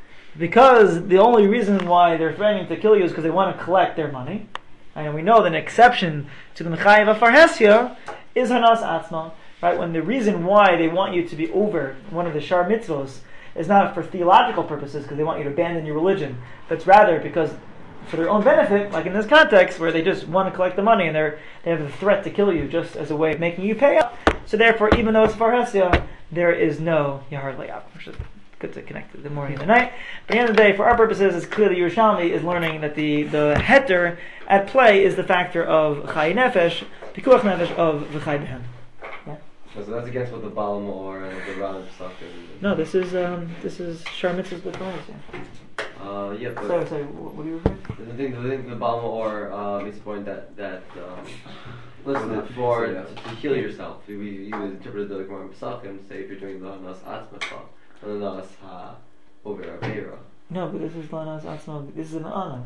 Because the only reason why they're threatening to kill you is because they want to collect their money. And we know that an exception to the Mechayev of Farhesia is Hanas Atzmo. Right? When the reason why they want you to be over one of the Shar Mitzvos is not for theological purposes, because they want you to abandon your religion, but it's rather because for their own benefit, like in this context, where they just want to collect the money and they're they have the threat to kill you just as a way of making you pay up. So therefore, even though it's Farhesia, there is no Yahar Layab, which is good to connect the morning and the night. But at the end of the day, for our purposes, it's clear that Yerushalmi is learning that the, the heter at play is the factor of Chai Nefesh, Pikuach Nefesh of V'chai Behem. So that's against what the Baal or uh, the Ran Pesach. No, this is um, this is Shar Mitzvahs with Torah. Uh, yeah, but Sorry, sorry, what, what are you referring to? the thing, the thing, the Baal or uh, makes the point that that um, listen for to, to heal yourself. We you would interpret the Gemara Pesach and say if you're doing the Nas Atzmacha, the Nas Ha over Avera. No, but this is Lanas Atzma. This is an Anas.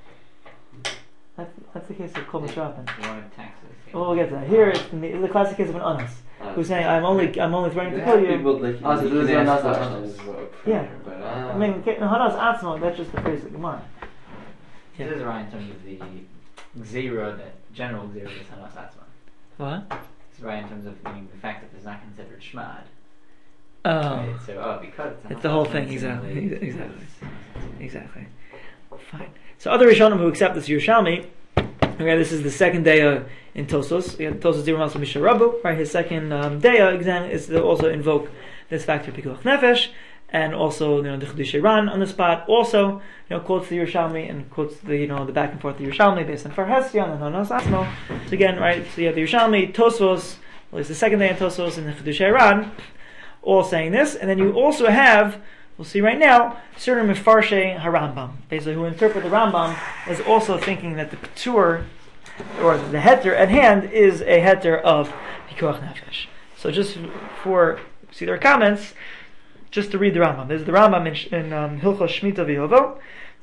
That's, that's the case of Kol B'Shapen. Warrant taxes. Yeah. Oh, we'll get to that. Here, it's the, it's the classic case of an Anas, who's saying, "I'm only, I'm only threatening to kill you." Like, Ah, so you this can is ask not questions, Anas. uh, Yeah. but, Ah. I mean, okay, no, Hanas Atzma. That's just the phrase of the Gemara. Yeah. This is right in terms of the Xera, that general Xera is Hanas Atzma. What? It's right in terms of meaning the fact that it's not considered Shmad. Oh, Right? So, oh, because it's, it's Hanas the whole Atzma, thing. it's Exactly. related to Exactly. Hanas Atzma. Exactly. Fine. So other Rishonim who accept this Yerushalmi Okay, this is the second day uh, in Tosos. We have Tosos Dirmas Misha Rabu, right? His second um, day uh, exam is to also invoke this factor Pikuach Nefesh, and also you know the Chedush Ran on the spot. Also, you know quotes the Yerushalmi and quotes the you know the back and forth the Yerushalmi based on Farhestia and Hanas Asmo. So again, right? So you have the Yerushalmi, Tosos, well, it's the second day in Tosos, and the Chedush Ran, all saying this, and then you also have. We'll see right now, certain Mefarshe HaRambam, basically who interpret the Rambam as also thinking that the Ketur, or the heter at hand, is a heter of Pikuach Nefesh. So just for, see their comments, just to read the Rambam. This is the Rambam in, in um, Hilchos Shemitah V'Yovo,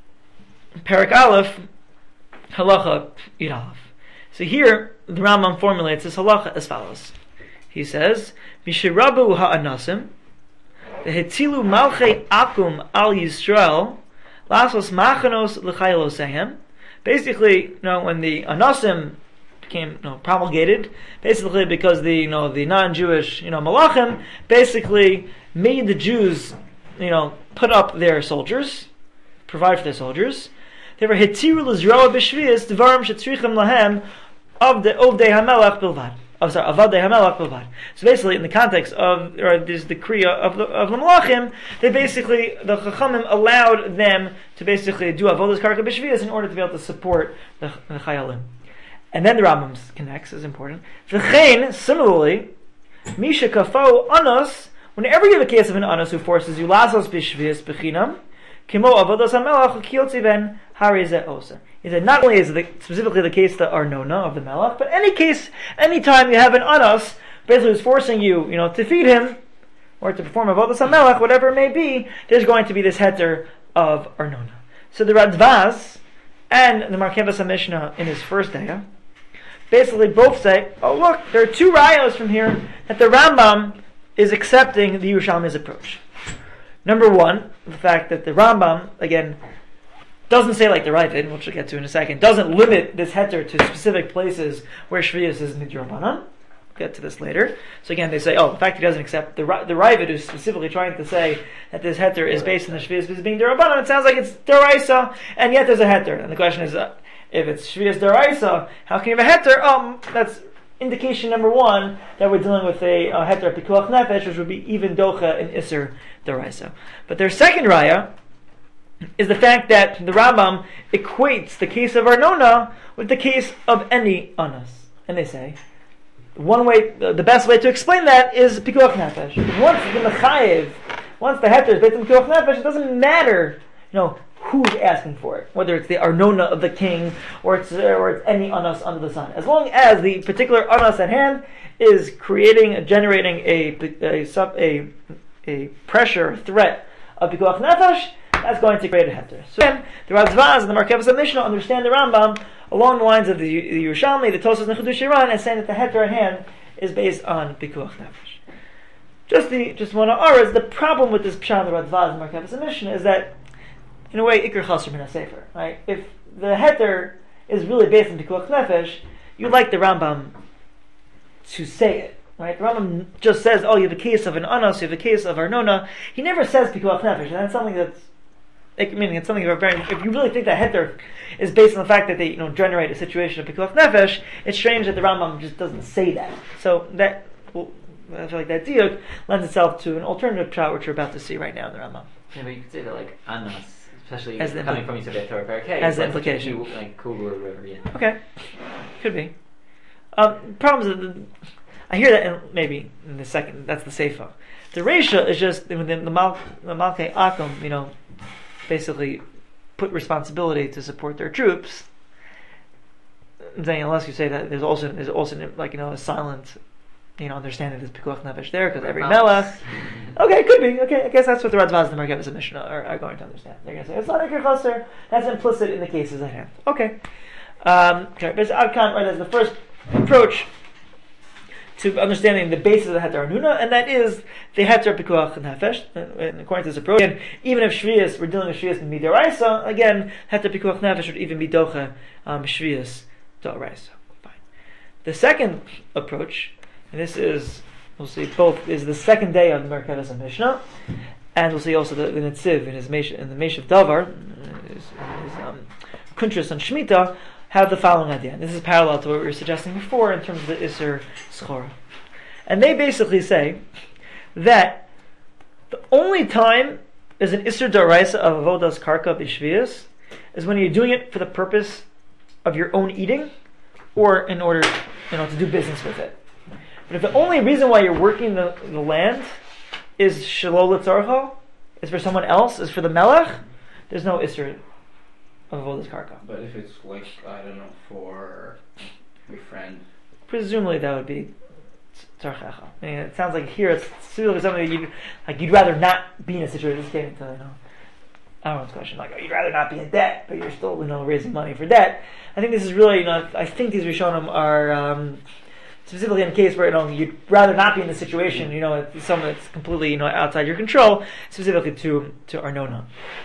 Perek Aleph, Halacha Yirav. So here, the Rambam formulates this halacha as follows. He says, Mishirabu ha'anasim, Hetilu malchei akum al Yisrael, lasos machanos l'chaylosehem. Basically, you know, when the anasim became you know, promulgated, basically because the you know the non-Jewish you know malachim basically made the Jews you know put up their soldiers, provide for their soldiers. They were hetiru l'zroa b'shvius dvarim shetzrichem lahem of the ovdei hamelach bilvad. Oh, sorry, Avadei Hamelach Bilvad. So basically, in the context of or this decree of the of the Malachim, they basically the Chachamim allowed them to basically do Avodas Karka B'Shvius in order to be able to support the, the Chayalim. And then the Rambam connects is important. V'chein, similarly, Misha Kafo Anos. Whenever you have a case of an Anos who forces you Lazos B'Shvius B'Chinam, Kimo Avodas Hamelach Kiyotzi Ben Harizeh Oser. He said not only is it specifically the case the Arnona of the Melech, but any case, any time you have an Anas, basically who's forcing you, you know, to feed him, or to perform Avodas HaMelech, whatever it may be, there's going to be this heter of Arnona. So the Radvaz and the Markevas HaMishnah in his first day, basically both say, oh look, there are two rayos from here that the Rambam is accepting the Yerushalmi's approach. Number one, the fact that the Rambam, again, doesn't say like the Ravid, which we'll get to in a second, doesn't limit this heter to specific places where Shvius is Midrabanan. We'll get to this later. So again, they say, oh, the fact he doesn't accept the the Ravid is specifically trying to say that this heter is based on the Shvius as being Derabanan. It sounds like it's Deraisa, and yet there's a heter. And the question is, uh, if it's Shvius Deraisa, how can you have a heter? Um, that's indication number one that we're dealing with a, a heter Pikuach Nefesh, which would be even Docha and Isser Deraisa. But their second raya is the fact that the Rambam equates the case of Arnona with the case of any Anas. And they say, one way, the best way to explain that is Pikuach Nefesh. Once the Mechayev, once the heter is based on Pikuach Nefesh, it doesn't matter, you know, who's asking for it. Whether it's the Arnona of the king, or it's, or it's any Anas under the sun. As long as the particular Anas at hand is creating, generating a, a, a, a pressure, threat of Pikuach Nefesh, that's going to create a heter. So then, the Radvaz and the Markevas HaMishnah understand the Rambam along the lines of the, the Yerushalmi, the Tosos, and the Chedush Ran, and saying that the heter at hand is based on Pikuach Nefesh. Just the just one of ours, the problem with this Pshat, the Radvaz and Markevas HaMishnah is that, in a way, Iker Chaser Min HaSefer. Right? If the heter is really based on Pikuach Nefesh, you'd like the Rambam to say it. Right? The Rambam just says, oh, you have a case of an Anas, you have a case of Arnona. He never says Pikuach Nefesh, and that's something that's Like, meaning it's something very. If you really think that heter is based on the fact that they, you know, generate a situation of pikuach nefesh, it's strange that the Rambam just doesn't say that. So that, well, I feel like that diuk lends itself to an alternative pshat which we're about to see right now in the Rambam. Yeah, but you could say that like anas, especially as coming impl- from Yisrael Torah Parakeh, as the like implication, like Kugur or whatever. Yeah. Okay, could be. Um, problems. That the, I hear that in, maybe in the second. That's the seifa. The Reisha is just the the, mal, the Malkei Akum, you know. Basically put responsibility to support their troops. Saying unless you say that there's also there's also like you know a silent, you know, understanding this pikuach nefesh there because every melech. Okay, could be. Okay, I guess that's what the Radvaz and the Markevas HaMishnah are, are going to understand. They're going to say it's not Iker Chaser. That's implicit in the cases at hand. Okay. Um, okay, but Adkan, right? That's the first approach to understanding the basis of the heter Arnuna, and that is the heter pikuach nefesh. And according to this approach, again, even if shvius, we're dealing with shvius in midaraisa, again, heter pikuach nefesh would even be docha um, shvius daraisa. Fine. The second approach, and this is, we'll see both, is the second day of the Merkevas HaMishnah, and we'll see also the, the Netziv in his Mesh, in the Mesh of Davar, his, his um, Kuntras on Shemitah, have the following idea. And this is parallel to what we were suggesting before in terms of the Isser Schora. And they basically say that the only time there's an Isser D'Oraisa of Avodas Karka B'Shvius is when you're doing it for the purpose of your own eating or in order, you know, to do business with it. But if the only reason why you're working the, the land is Shelo L'Tzorcho, is for someone else, is for the Melech, there's no Isser of Avodas Karka. But if it's like, I don't know, for your friend. Presumably that would be Tzarchecha. I mean, it sounds like here it's something that you'd, like you'd rather not be in a situation. This getting to, you know, I don't know this question, like, oh, you'd rather not be in debt, but you're still, you know, raising money for debt. I think this is really, you know, I think these Rishonim are um, specifically in a case where, you know, you'd rather not be in the situation, you know, it's something that's completely, you know, outside your control, specifically to, to Arnona.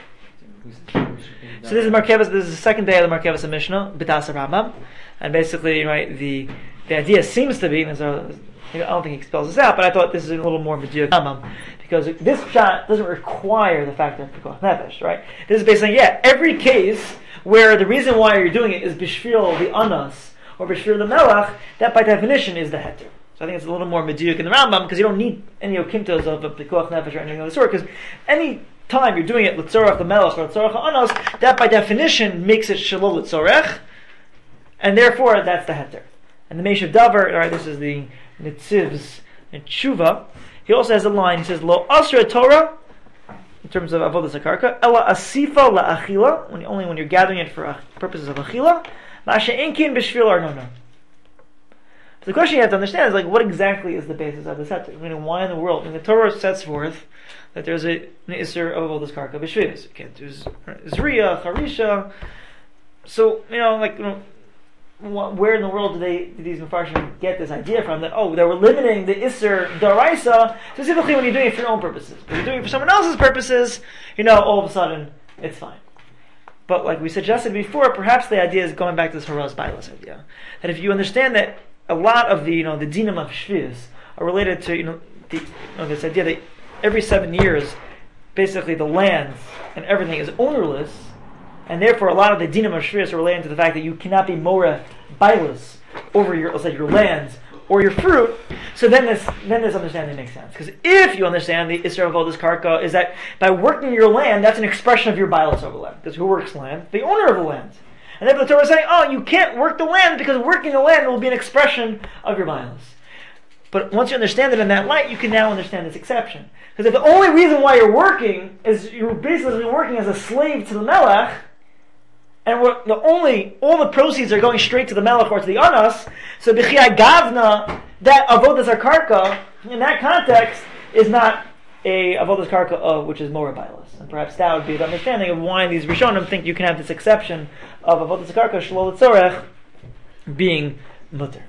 So this is Markevas. This is the second day of the Markevas Mishnah, B'das Rambam, and basically, right, the the idea seems to be, and so, I don't think he spells this out, but I thought this is a little more Mediyuk Rambam, because this shot doesn't require the fact that Pikuach Nefesh, right? This is basically, yeah, every case where the reason why you're doing it is Bishvil the Anas or Bishvil the Melach, that by definition is the Heter. So I think it's a little more Mediyuk in the Rambam, because you don't need any Okimtos of a Pikuach Nefesh or anything of the sort, because any time you're doing it L'tzorach the Melech or L'tzorach Anos, that by definition makes it Shelo L'tzorech, and therefore that's the Heter. And the Meish of Davar, right, this is the Nitziv's Tshuva, he also has a line, he says, Lo Asra Torah, in terms of Avodas HaKarka, Ela Asifa LaAchila, when, only when you're gathering it for purposes of Achila, Ma'ashe Inkin B'Shvil Arnona. So the question you have to understand is, like, what exactly is the basis of this Heter? I mean, why in the world? I mean, the Torah sets forth that there's a, an Isser of Avodas Karka B'Shvius. Okay, there's Zriya, Charisha. So, you know, like, you know, where in the world do they, do these Mefarshim get this idea from? That, oh, they were limiting the Isser D'Oraisa specifically when you're doing it for your own purposes. But you're doing it for someone else's purposes, you know, all of a sudden, it's fine. But like we suggested before, perhaps the idea is going back to this Haraz Bailas idea. That if you understand that a lot of the, you know, the dinim of Shvius are related to, you know, the, you know, this idea that every seven years, basically the land and everything is ownerless, and therefore a lot of the dinim of Shvius are related to the fact that you cannot be Moreh Bailas over your, let's say, your lands or your fruit. So then this then this understanding makes sense. Because if you understand the Isser of Avodas Karka is that by working your land, that's an expression of your Bailas over land. Because who works land? The owner of the land. And then the Torah is saying, oh, you can't work the land because working the land will be an expression of your Bailas. But once you understand it in that light, you can now understand this exception. Because if the only reason why you're working is you're basically working as a slave to the Melech, and we're, the only all the proceeds are going straight to the Melech or to the Anas, so B'chiyai Gavna, that Avodas HaKarka, in that context, is not a Avodas Karka of which is Moreh Bailas. And perhaps that would be the understanding of why these Rishonim think you can have this exception of Avodas HaKarka, Shelo L'Tzorech, being mutter.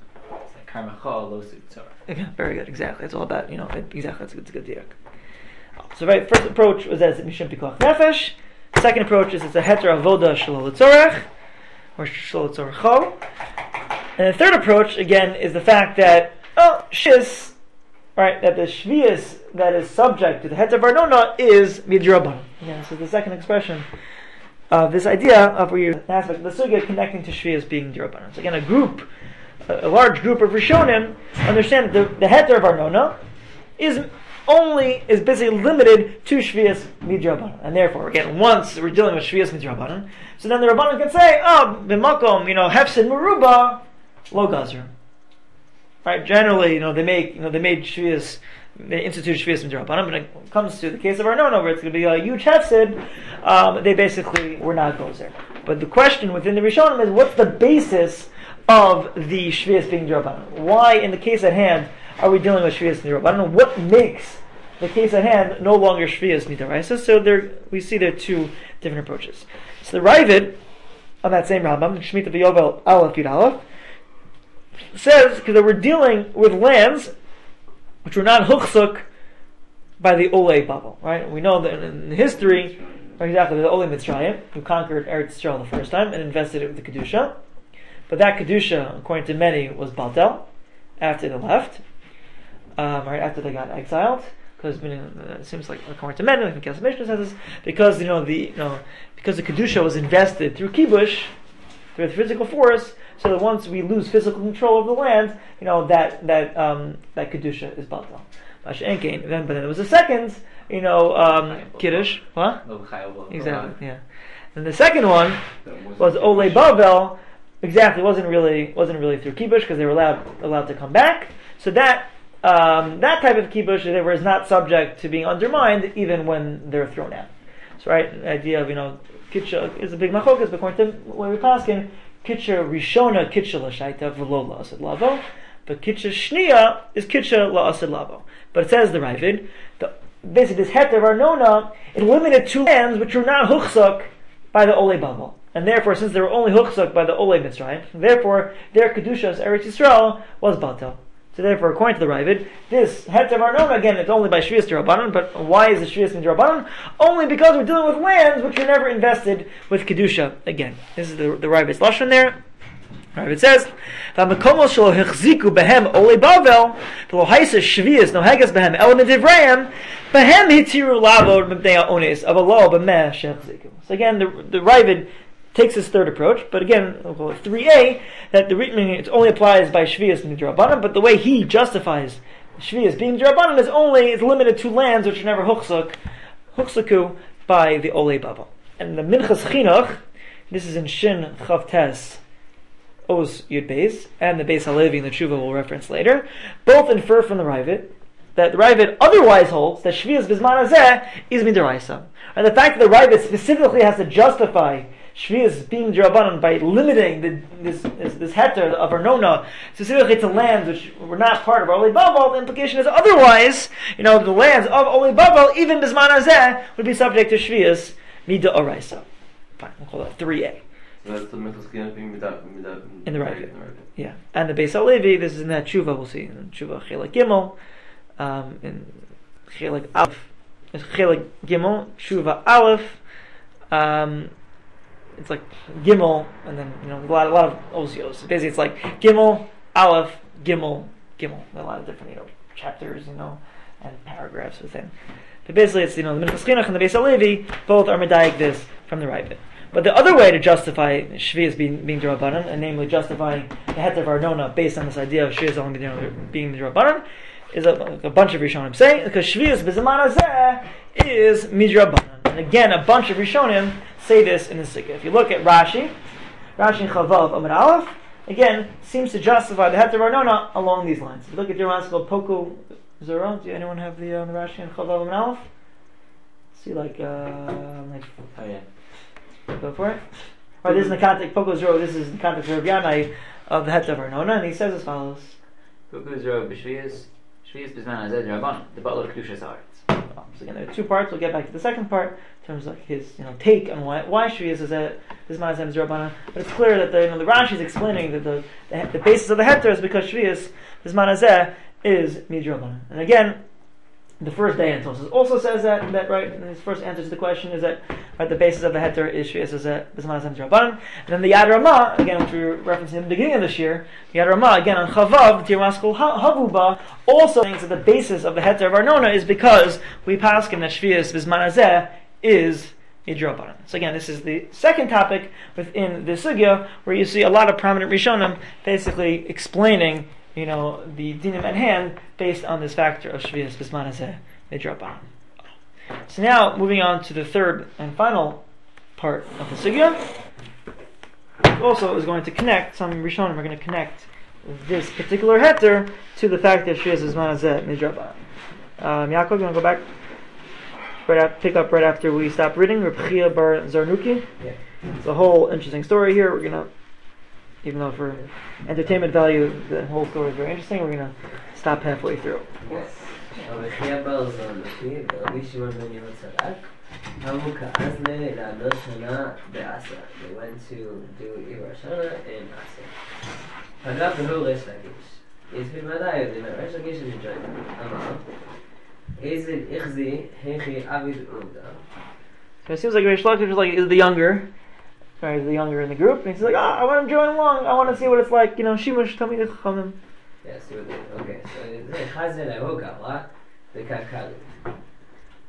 Yeah, very good, exactly. It's all about, you know, it, exactly, that's a good, good diak. So, right, first approach was as Mishum Pikuach Nefesh. Second approach is it's a Heter Avoda Shelo L'Tzorech, or Shelo L'Tzorcho. And the third approach, again, is the fact that, oh, Shis, right, that the Shvius that is subject to the Heter Barnona is Midrabanan. Again, this is the second expression of this idea of where you aspect the Sugya connecting to Shvius being Dirabanan. So again, a group, a, a large group of Rishonim understand that the, the Heter Barnona is only is basically limited to Shvius Midrabanan, and therefore, again, once we're dealing with Shvius Midrabanan, so then the Rabbanan can say, oh, b'makom, you know, Hefsid Meruba, Lo Gazer. Right? Generally, you know, they make, you know, they made Shvius, they institute Shvius Midrabanan, but when it comes to the case of Arnona, where it's going to be a huge Hefsid, um, they basically were not Gozer. But the question within the Rishonim is, what's the basis of the Shvius being Midrabanan? Why, in the case at hand, are we dealing with Shvius Midrabanan? What makes the case at hand no longer Shvius Midaraisa? So there, we see there are two different approaches. So the Ravid, on that same Rambam, Shemitah V'Yovel Aleph Yud Aleph, says because we're dealing with lands which were not huchsuk by the Olei bubble, right? We know that in history, exactly, the Olei Mitzrayim, who conquered Eretz Yisrael the first time and invested it with the Kedusha, but that Kedusha, according to many, was Baltel after they left. Um, right after they got exiled, because uh, it seems like according to many, like Kesef Mishnah says this, because you know the you know because the kedusha was invested through kibush, through the physical force, so that once we lose physical control of the land, you know, that that um, that kedusha is batal. Then, but then there was a second, you know, um, kiddush. What? Exactly. Yeah. And the second one was Olei Bavel. Exactly, wasn't really wasn't really through kibush because they were allowed allowed to come back. So that um, that type of kibush, therefore, is not subject to being undermined even when they're thrown out. So, right, the idea of you know kitcha is a big machokas, but according to when we paskin, kitcha rishona kitcha l'shaita v'lo la'ased lavo, but kitcha shnia is kitcha la'ased lavo. But it says the Ravid, the, basically this heter of Arnona, it limited two lands which were not huchsuk by the Olei Bavel. And therefore, since they were only huchsuk by the Olei Mitzrayim, therefore their Kedushas Eretz Yisrael was Batel. So therefore, according to the Ravid, this heter of Arnona, again, it's only by Shvius D'Rabbanan, but why is it Shvius D'Rabbanan? Only because we're dealing with lands which were never invested with Kedusha. Again, this is the, the Ravid's Lashon there. It says, "V'makomos shelo hechziku behem olei bavel, v'lo haisa shvius no heges behem element divrayim, behem hitiru lavod mebnei ones of a law b'meh shechziku." So again, the the Ravid takes this third approach, but again, we'll call it three A, that the meaning it only applies by shvius midrabanan, but the way he justifies shvius being midrabanan is only is limited to lands which are never huchsuk, huchsuku by the olei bavel. And the Minchas Chinuch, this is in Shin Chav Tes Oz Yud Beis, and the Beis Halevi and the Tshuva will reference later, both infer from the Ravid that the Ravid otherwise holds that Shvius Bizman Hazeh is Midaraisa. And the fact that the Ravid specifically has to justify Shvius being D'Rabbanan by limiting the, this, this, this heter of Arnona specifically to lands which were not part of Olei Bavel, the implication is otherwise, you know, the lands of Olei Bavel, even Bizman Hazeh, would be subject to Shvius Midaraisa. Fine, we'll call that three A. That's the Minchas Chinuch being without, without, in the Ravid. Yeah. And the Beis Halevi, this is in that Tshuva, we'll see. In Tshuva Chelek Gimel, um, in Chelek Aleph, Chelek Gimel, Tshuva Aleph, um, it's like Gimel, and then, you know, a lot, a lot of Osios. Basically, it's like Gimel, Aleph, Gimel, Gimel. A lot of different, you know, chapters, you know, and paragraphs within. But basically, it's, you know, the Minchas Chinuch and the Beis Halevi, both are medayik this from the Ravid. But the other way to justify Shvius being, being D'Rabbanan, and namely justifying the heter of Arnona based on this idea of Shvius only being D'Rabbanan, is a, a bunch of Rishonim saying, because Shvius B'Zaman Hazeh is Midrabbanan. And again, a bunch of Rishonim say this in the Sugya. If you look at Rashi, Rashi in Chavav Amud Aleph, again, seems to justify the heter of Arnona along these lines. If you look at your ones called Poku Zoro, do anyone have the, uh, the Rashi in Chavav Amud Aleph? See, like, uh, like, oh yeah. Go for it. Or this is in the context, Poko's Row, this is in the context of Rav Yanai of the heter of Arnona, and he says as follows. Poko's Row, B'Shvius, Shvius B'Zman Hazeh D'Rabbanan, the Butler Kedushas Haaretz. So again, there are two parts, we'll get back to the second part, in terms of like his you know, take on why, why Shvius is a B'Zman Hazeh D'Rabbanan, but it's clear that the, you know, the Rashi is explaining that the, the, the basis of the heter is because Shvius B'Zman Hazeh is Midrabbanan. And again, the first day in Tosfos also says that, that right, and his first answer to the question is that right, the basis of the heter is Shvius Hazeh B'Zman Hazeh D'Rabbanan. And then the Yad Ramah, again, which we were referencing in the beginning of this year, the Yad Ramah, again, on Chavav, Tirmaskul Havuba, also thinks that the basis of the heter of Arnona is because we paskin that Shvius B'Zman Hazeh is Midrabbanan. So again, this is the second topic within the Sugya, where you see a lot of prominent Rishonim basically explaining you know, the dinim at hand based on this factor of Shvius B'Zman Hazeh Midrabbanan. So now, moving on to the third and final part of the Sugya, also is going to connect, some Rishonim are going to connect this particular heter to the fact that Shvius B'Zman Hazeh Midrabbanan. Um, Yaakov, you want to go back? Right after, pick up right after we stop reading, Reb Chia bar Zarnuki. Yeah. It's a whole interesting story here. We're going to Even though for entertainment value, the whole story is very interesting, we're going to stop halfway through. Yes. אבל חיה בר זרנוקי, ורבי שמעון בן יהוצדק, קמו כאזנה לעלות שנה בעשה. They went to do Ivar Shana in Asa. פגע והוא ריש לגיש. יצביל מדע יודעים, ריש לגיש is enjoying. אמר, איזה איכזי, היכי אביד עובדה. So it seems like Rish Lakish is like is the younger. Right, the younger in the group, and he's like, ah, I want to join along. I want to see what it's like. You know, Shimush, tell me the Chachamim. Yes, okay. So זה חזר להוא קרא, וכאלה.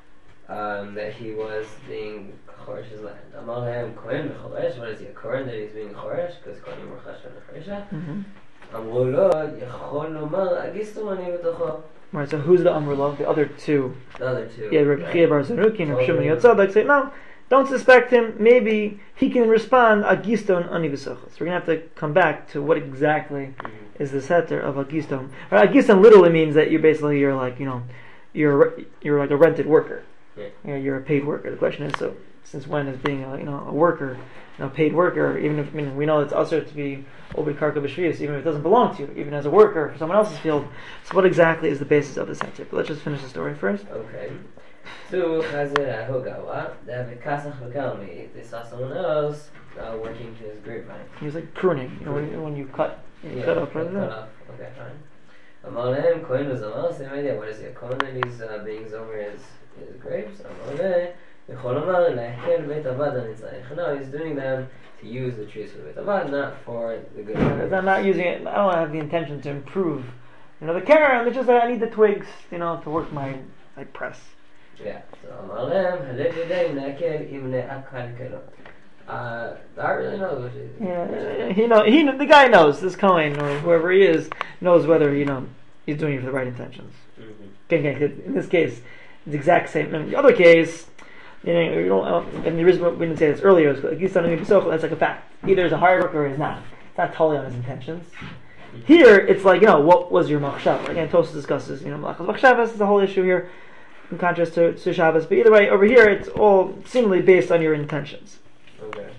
um, that he was being Choresh's land. Amar lahem Kohen v'Choresh. What is he, a Kohen that he's being Choresh? Because Kohen were Chashvan and Choresha. Amru lo yachol lomar agistum ani b'tocho. Right, so who's the Amrullah? The other two. The other two. Yeah, Rabbi Chia bar Zanuki and Rabbi Shimon Yotzadok say, no, don't suspect him. Maybe he can respond Agiston ani v'sochos. So we're going to have to come back to what exactly mm-hmm. is the setter of Agiston. Agiston literally means that you're basically, you're like, you know, you're you're like a rented worker. Yeah. You know, you're a paid worker. The question is, so since when is being a, you know, a worker, you know, paid worker, even if, I mean, we know it's also to be Obed Karka B'Shvius, even if it doesn't belong to you, even as a worker for someone else's field. So what exactly is the basis of this setter? But let's just finish the story first. Okay. So, Chazir Ahogawa, that Kasach Bakalmi, they saw someone else uh, working his grapevine. He was like pruning, you know, when, when you cut, you yeah, cut off, cut, cut off. Okay, fine. Amalem, Kohen was Amal, same idea. What is it? Kohen that he's uh, being over his, his grapes. Amalem, Yecholomar, Lehem, Beit Avad, and it's like, no, he's doing them to use the trees for the Beit Avad, not for the good. Because I'm not using it, I don't have the intention to improve, you know, the camera, it's just that I need the twigs, you know, to work my, my press. Yeah, so Amalem, Halef Yedei, Naked, Ibne Akal Kelo. Uh, I really know what it is. Yeah, he know, he, the guy knows, this Cohen, or whoever he is, knows whether, you know, he's doing it for the right intentions. Mm-hmm. Okay, in this case, it's the exact same. In the other case, you know, you don't, and the reason we didn't say this earlier is that's like a fact. Either he's a hired worker or he's not. It's not totally on his intentions. Here, it's like, you know, what was your machshava? Again, Tosfos discusses, you know, machshava is the whole issue here, in contrast to, to Shabbos. But either way, over here, it's all seemingly based on your intentions. Okay.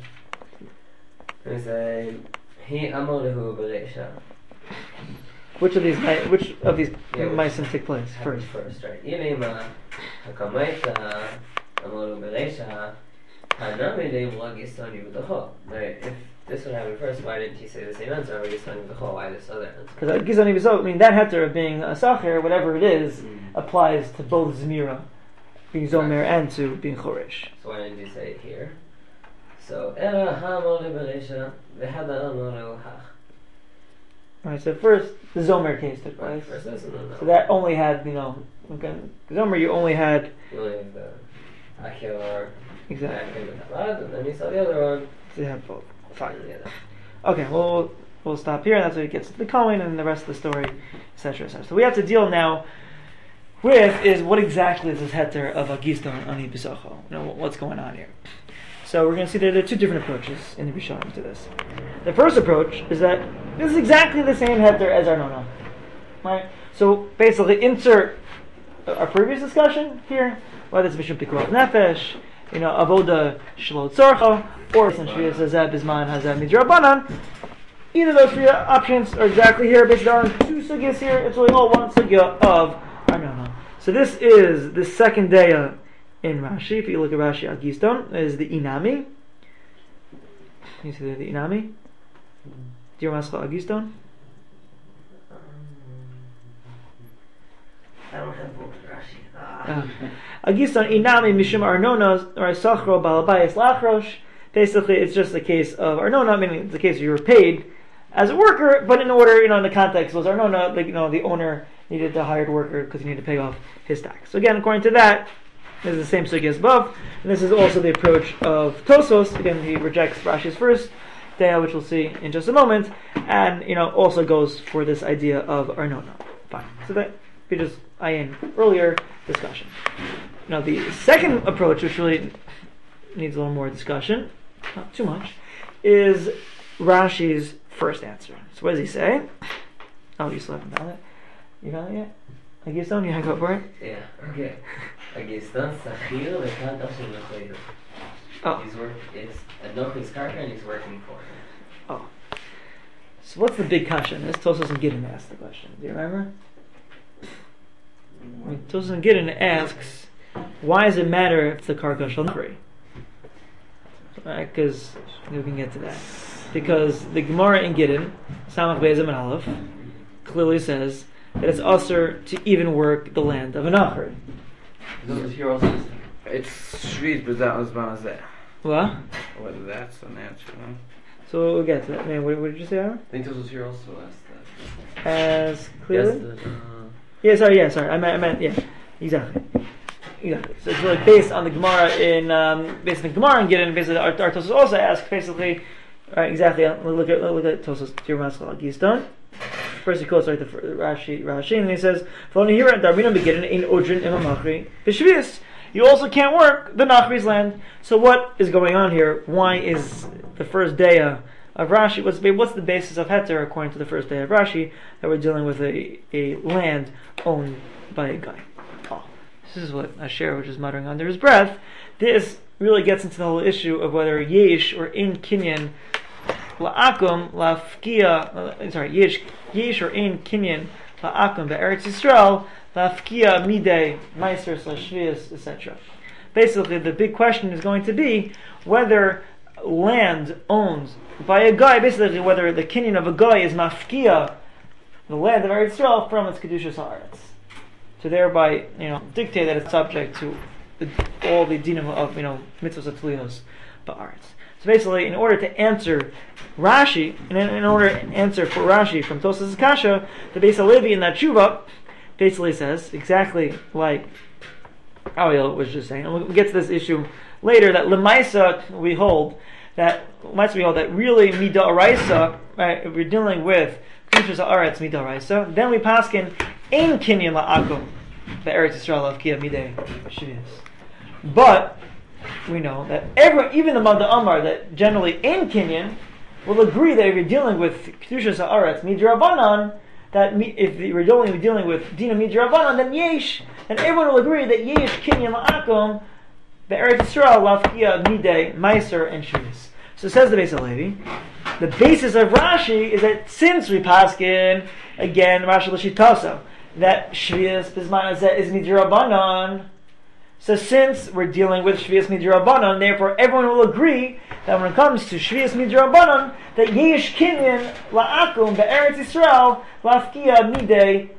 We say, he amolehu b'reisha. Which of these, which of these Yeah, meisim take place first? First, right. Ilima hakamaita amolehu b'reisha hanami deim lagistani b'tocho. Right. If this would happen first, why didn't he say the same answer? Lagistani b'tocho. Why this other answer? Because gizani b'so, I mean, that heter of being a sacher, whatever it is, Mm. applies to both Zemira, being Zomer, and to being Choresh. So why didn't he say it here? So, Ela ha-amolehu b'reisha v'hada amolehu hach. Right, so first, the Zomer case took Right, place. first this and then that. So that only had, you know, okay, Zomer, you only had, You only have the Achior, exactly, and then you saw the other one. so you have both. Fine. And the other. Okay, well, we'll, we'll stop here, and that's where it gets to the Cohen and the rest of the story, et cetera, et cetera. So we have to deal now with is what exactly is this heter of Agiston Ani B'Socho? You know, what's going on here? So we're going to see that there are two different approaches in the Rishonim to this. The first approach is that this is exactly the same heter as Arnona. Right? So basically insert our previous discussion here, whether it's Mishum Pikuach Nefesh, you know, Avoda Shelo Tzorcha, or essentially Hazeh Bizman Hazeh Midrabanan. Either of those three options are exactly here, based on two sugyas here. It's really all one sugya of Arnona. So this is the second day in Rashi. If you look at Rashi Agiston, is the Inami. You see the Inami? Do you remember Agiston? I don't have both Rashi. Uh, Agiston Inami Mishum Arnona or Sachro Balabayas Lachrosh. Basically, it's just a case of Arnona, meaning it's a case of you were paid as a worker, but in order, you know, in the context was Arnona, like, you know, the owner needed the hired worker because he needed to pay off his tax. So again, according to that, this is the same sugi as above, and this is also the approach of Tosfos. Again, he rejects Rashi's first daya, which we'll see in just a moment, and, you know, also goes for this idea of Arnona. Fine. So that we just ayin earlier discussion. Now the second approach, which really needs a little more discussion, not too much, is Rashi's first answer. So what does he say? Oh, you still haven't done it? You got it yet? I guess don't you hang up for it? Yeah, okay. Agiston Sachir Lekanta Shel Mechoyer. Oh. He's work is Adnochi's karka and he's working for him. Oh. So what's the big kasha in this? Tosfos and Gideon asked the question. Do you remember? I mean, Tosfos and Gideon asks, why does it matter if the karka shall not free? Because we can get to that. Because the Gemara in Gideon, Samach Be'ezim and Aleph, clearly says that it's usher to even work the land of an Achri. Here also. It's Shvit B'Zat Azban Azeh. What? Whether that's an answer, no? So we'll get to that. Man, what, what did you say, Aaron? I think this was here also asked that. As clearly? Yes, the, uh, Yeah, sorry, yeah, sorry. I meant, I meant, yeah, exactly. yeah, so it's really based on the Gemara in um, based on the Gemara and Gittin. Basically, our, our Tosfos also asks basically, right? Exactly. Look at look at Tosfos Tirmaskal Giston. First he quotes right the Rashi Rashi and he says, you also can't work the Nachri's land. So what is going on here? Why is the first day of Rashi? What's what's the basis of heter according to the first day of Rashi that we're dealing with a, a land owned by a guy? Oh, this is what Asher was just muttering under his breath. This really gets into the whole issue of whether yesh or in kinyan la'akum la'afkia. Uh, sorry, yesh yesh or in kinyan la'akum be'eretz Yisrael la'afkia midei meiser slash shvius, et cetera. Basically, the big question is going to be whether land owned by a guy, basically whether the kinyan of a guy is mafkia, the land of Eretz Yisrael, from its kedushas haaretz, to thereby, you know, dictate that it's subject to the, all the dinim of, you know, mitzvahs of tliyos ba'aretz. So basically, in order to answer Rashi, in, in order to answer for Rashi from Tosas Kasha, the Beis HaLevi in that tshuva basically says exactly like Ariel was just saying, and we'll get to this issue later, that Lemaisa we hold that Lemaisa we hold that really midaraisa, right? If we're dealing with creatures of Aretz midaraisa, then we paskin ein kinyan la'akum the Eretz Yisrael of Kia midei shvius. But we know that everyone, even among the Amar, that generally in kinyan will agree that if you're dealing with kedushas haaretz midrabanan, that if you're only dealing with dina midrabanan, then yesh, and everyone will agree that yesh kinyan la'akum the Eretz Yisrael lafkia midei meiser and shvius. So says the Beis HaLevi, the basis of Rashi is that since we paskin again Rashi l'shitasa that shvius bisman hazeh is midrabanan. So since we're dealing with Shvius Midrabanan, therefore everyone will agree that when it comes to Shvius Midrabanan, that Yesh Kinyan La'akum Be'eretz Yisrael Lafkia Midei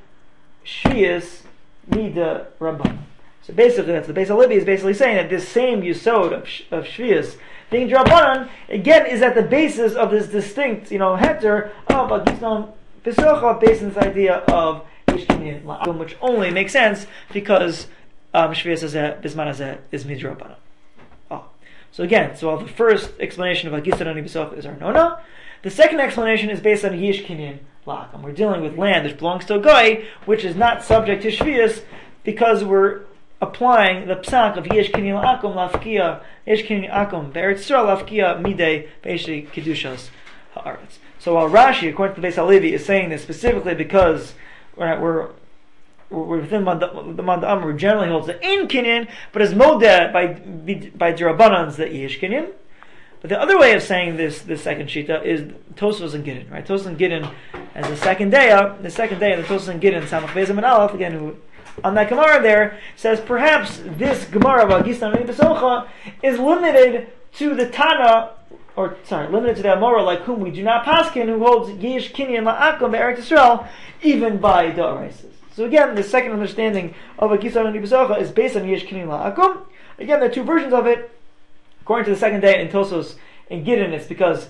Shvius Midrabanan. So basically, that's the Beis HaLevi is basically saying that this same Yisod of, of Shvius being Drabanan, again, is at the basis of this distinct, you know, heter of Agisnon Pesocha, based on this idea of Yesh Kinyan La'akum, which only makes sense because Um, Shvius hazeh, bisman hazeh, is midrabanan. Oh. So again, so the first explanation of Agiston Ani B'soch is Arnona. The second explanation is based on Yesh Kinyan La'akum. We're dealing with land which belongs to a guy, which is not subject to Shvius, because we're applying the psak of Yesh Kinyan La'akum Lafkia, Yesh Kinyan La'akum Be'eretz Yisrael Lafkia Midei Beishi Kedushas Haaretz. So while Rashi, according to the Beis HaLevi, is saying this specifically because we're, we're We're within the Manda Amr generally holds the in kinyan, but is modeh by by Dirabanans the Yesh kinyan. But the other way of saying this, this second shita is Tosfos and Gittin, right? Tosfos and Gittin as the second day, the second day of the Tosfos and Gittin, Samach Bezim and Aleph, again, who on that Gemara there says perhaps this Gemara about Gistan and Besocha is limited to the Tana, or sorry, limited to the Amora like whom we do not paskin, who holds Yesh kinyan la'akum be'eretz Yisrael even by Da'araisis. So again, the second understanding of a Gistan and Besocha is based on Yesh Kinyan La'akum. Again, there are two versions of it. According to the second day in Tosos and Gittin, it's because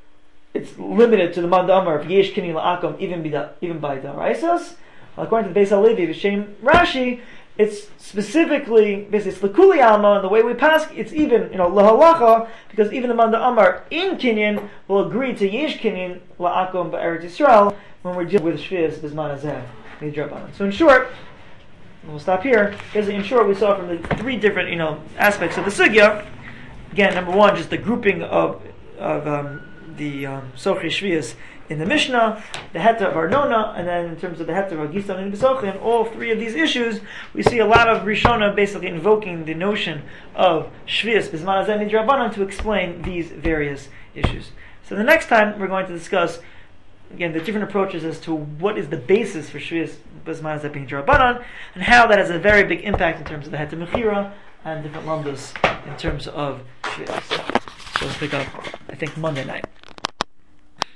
it's limited to the Manda Amar of Yesh Kinyan La'akum even by even by Da'araisas. According to the Beis HaLevi, V'Shem Rashi, it's specifically basically it's L'Kuli Alma, and the way we pass, it's even you know L'Halacha, because even the Manda Amar in Kinyan will agree to Yesh Kinyan La'akum B'Eretz Yisrael when we're dealing with Shvius Bisman Hazeh. So in short, we'll stop here. Basically, in short, we saw from the three different, you know, aspects of the sugya. Again, number one, just the grouping of of um, the um, Sochri Shvius in the Mishnah, the Heter of Arnona, and then in terms of the Heter of Gistan and Besocha, in all three of these issues, we see a lot of Rishona basically invoking the notion of Shvius Bisman Hazeh Midrabanan to explain these various issues. So the next time we're going to discuss again the different approaches as to what is the basis for Shvius Bisman Hazeh being Drabanan, and how that has a very big impact in terms of the Heter Mechira and different lamdas in terms of Shvius. So let's pick up, I think, Monday night.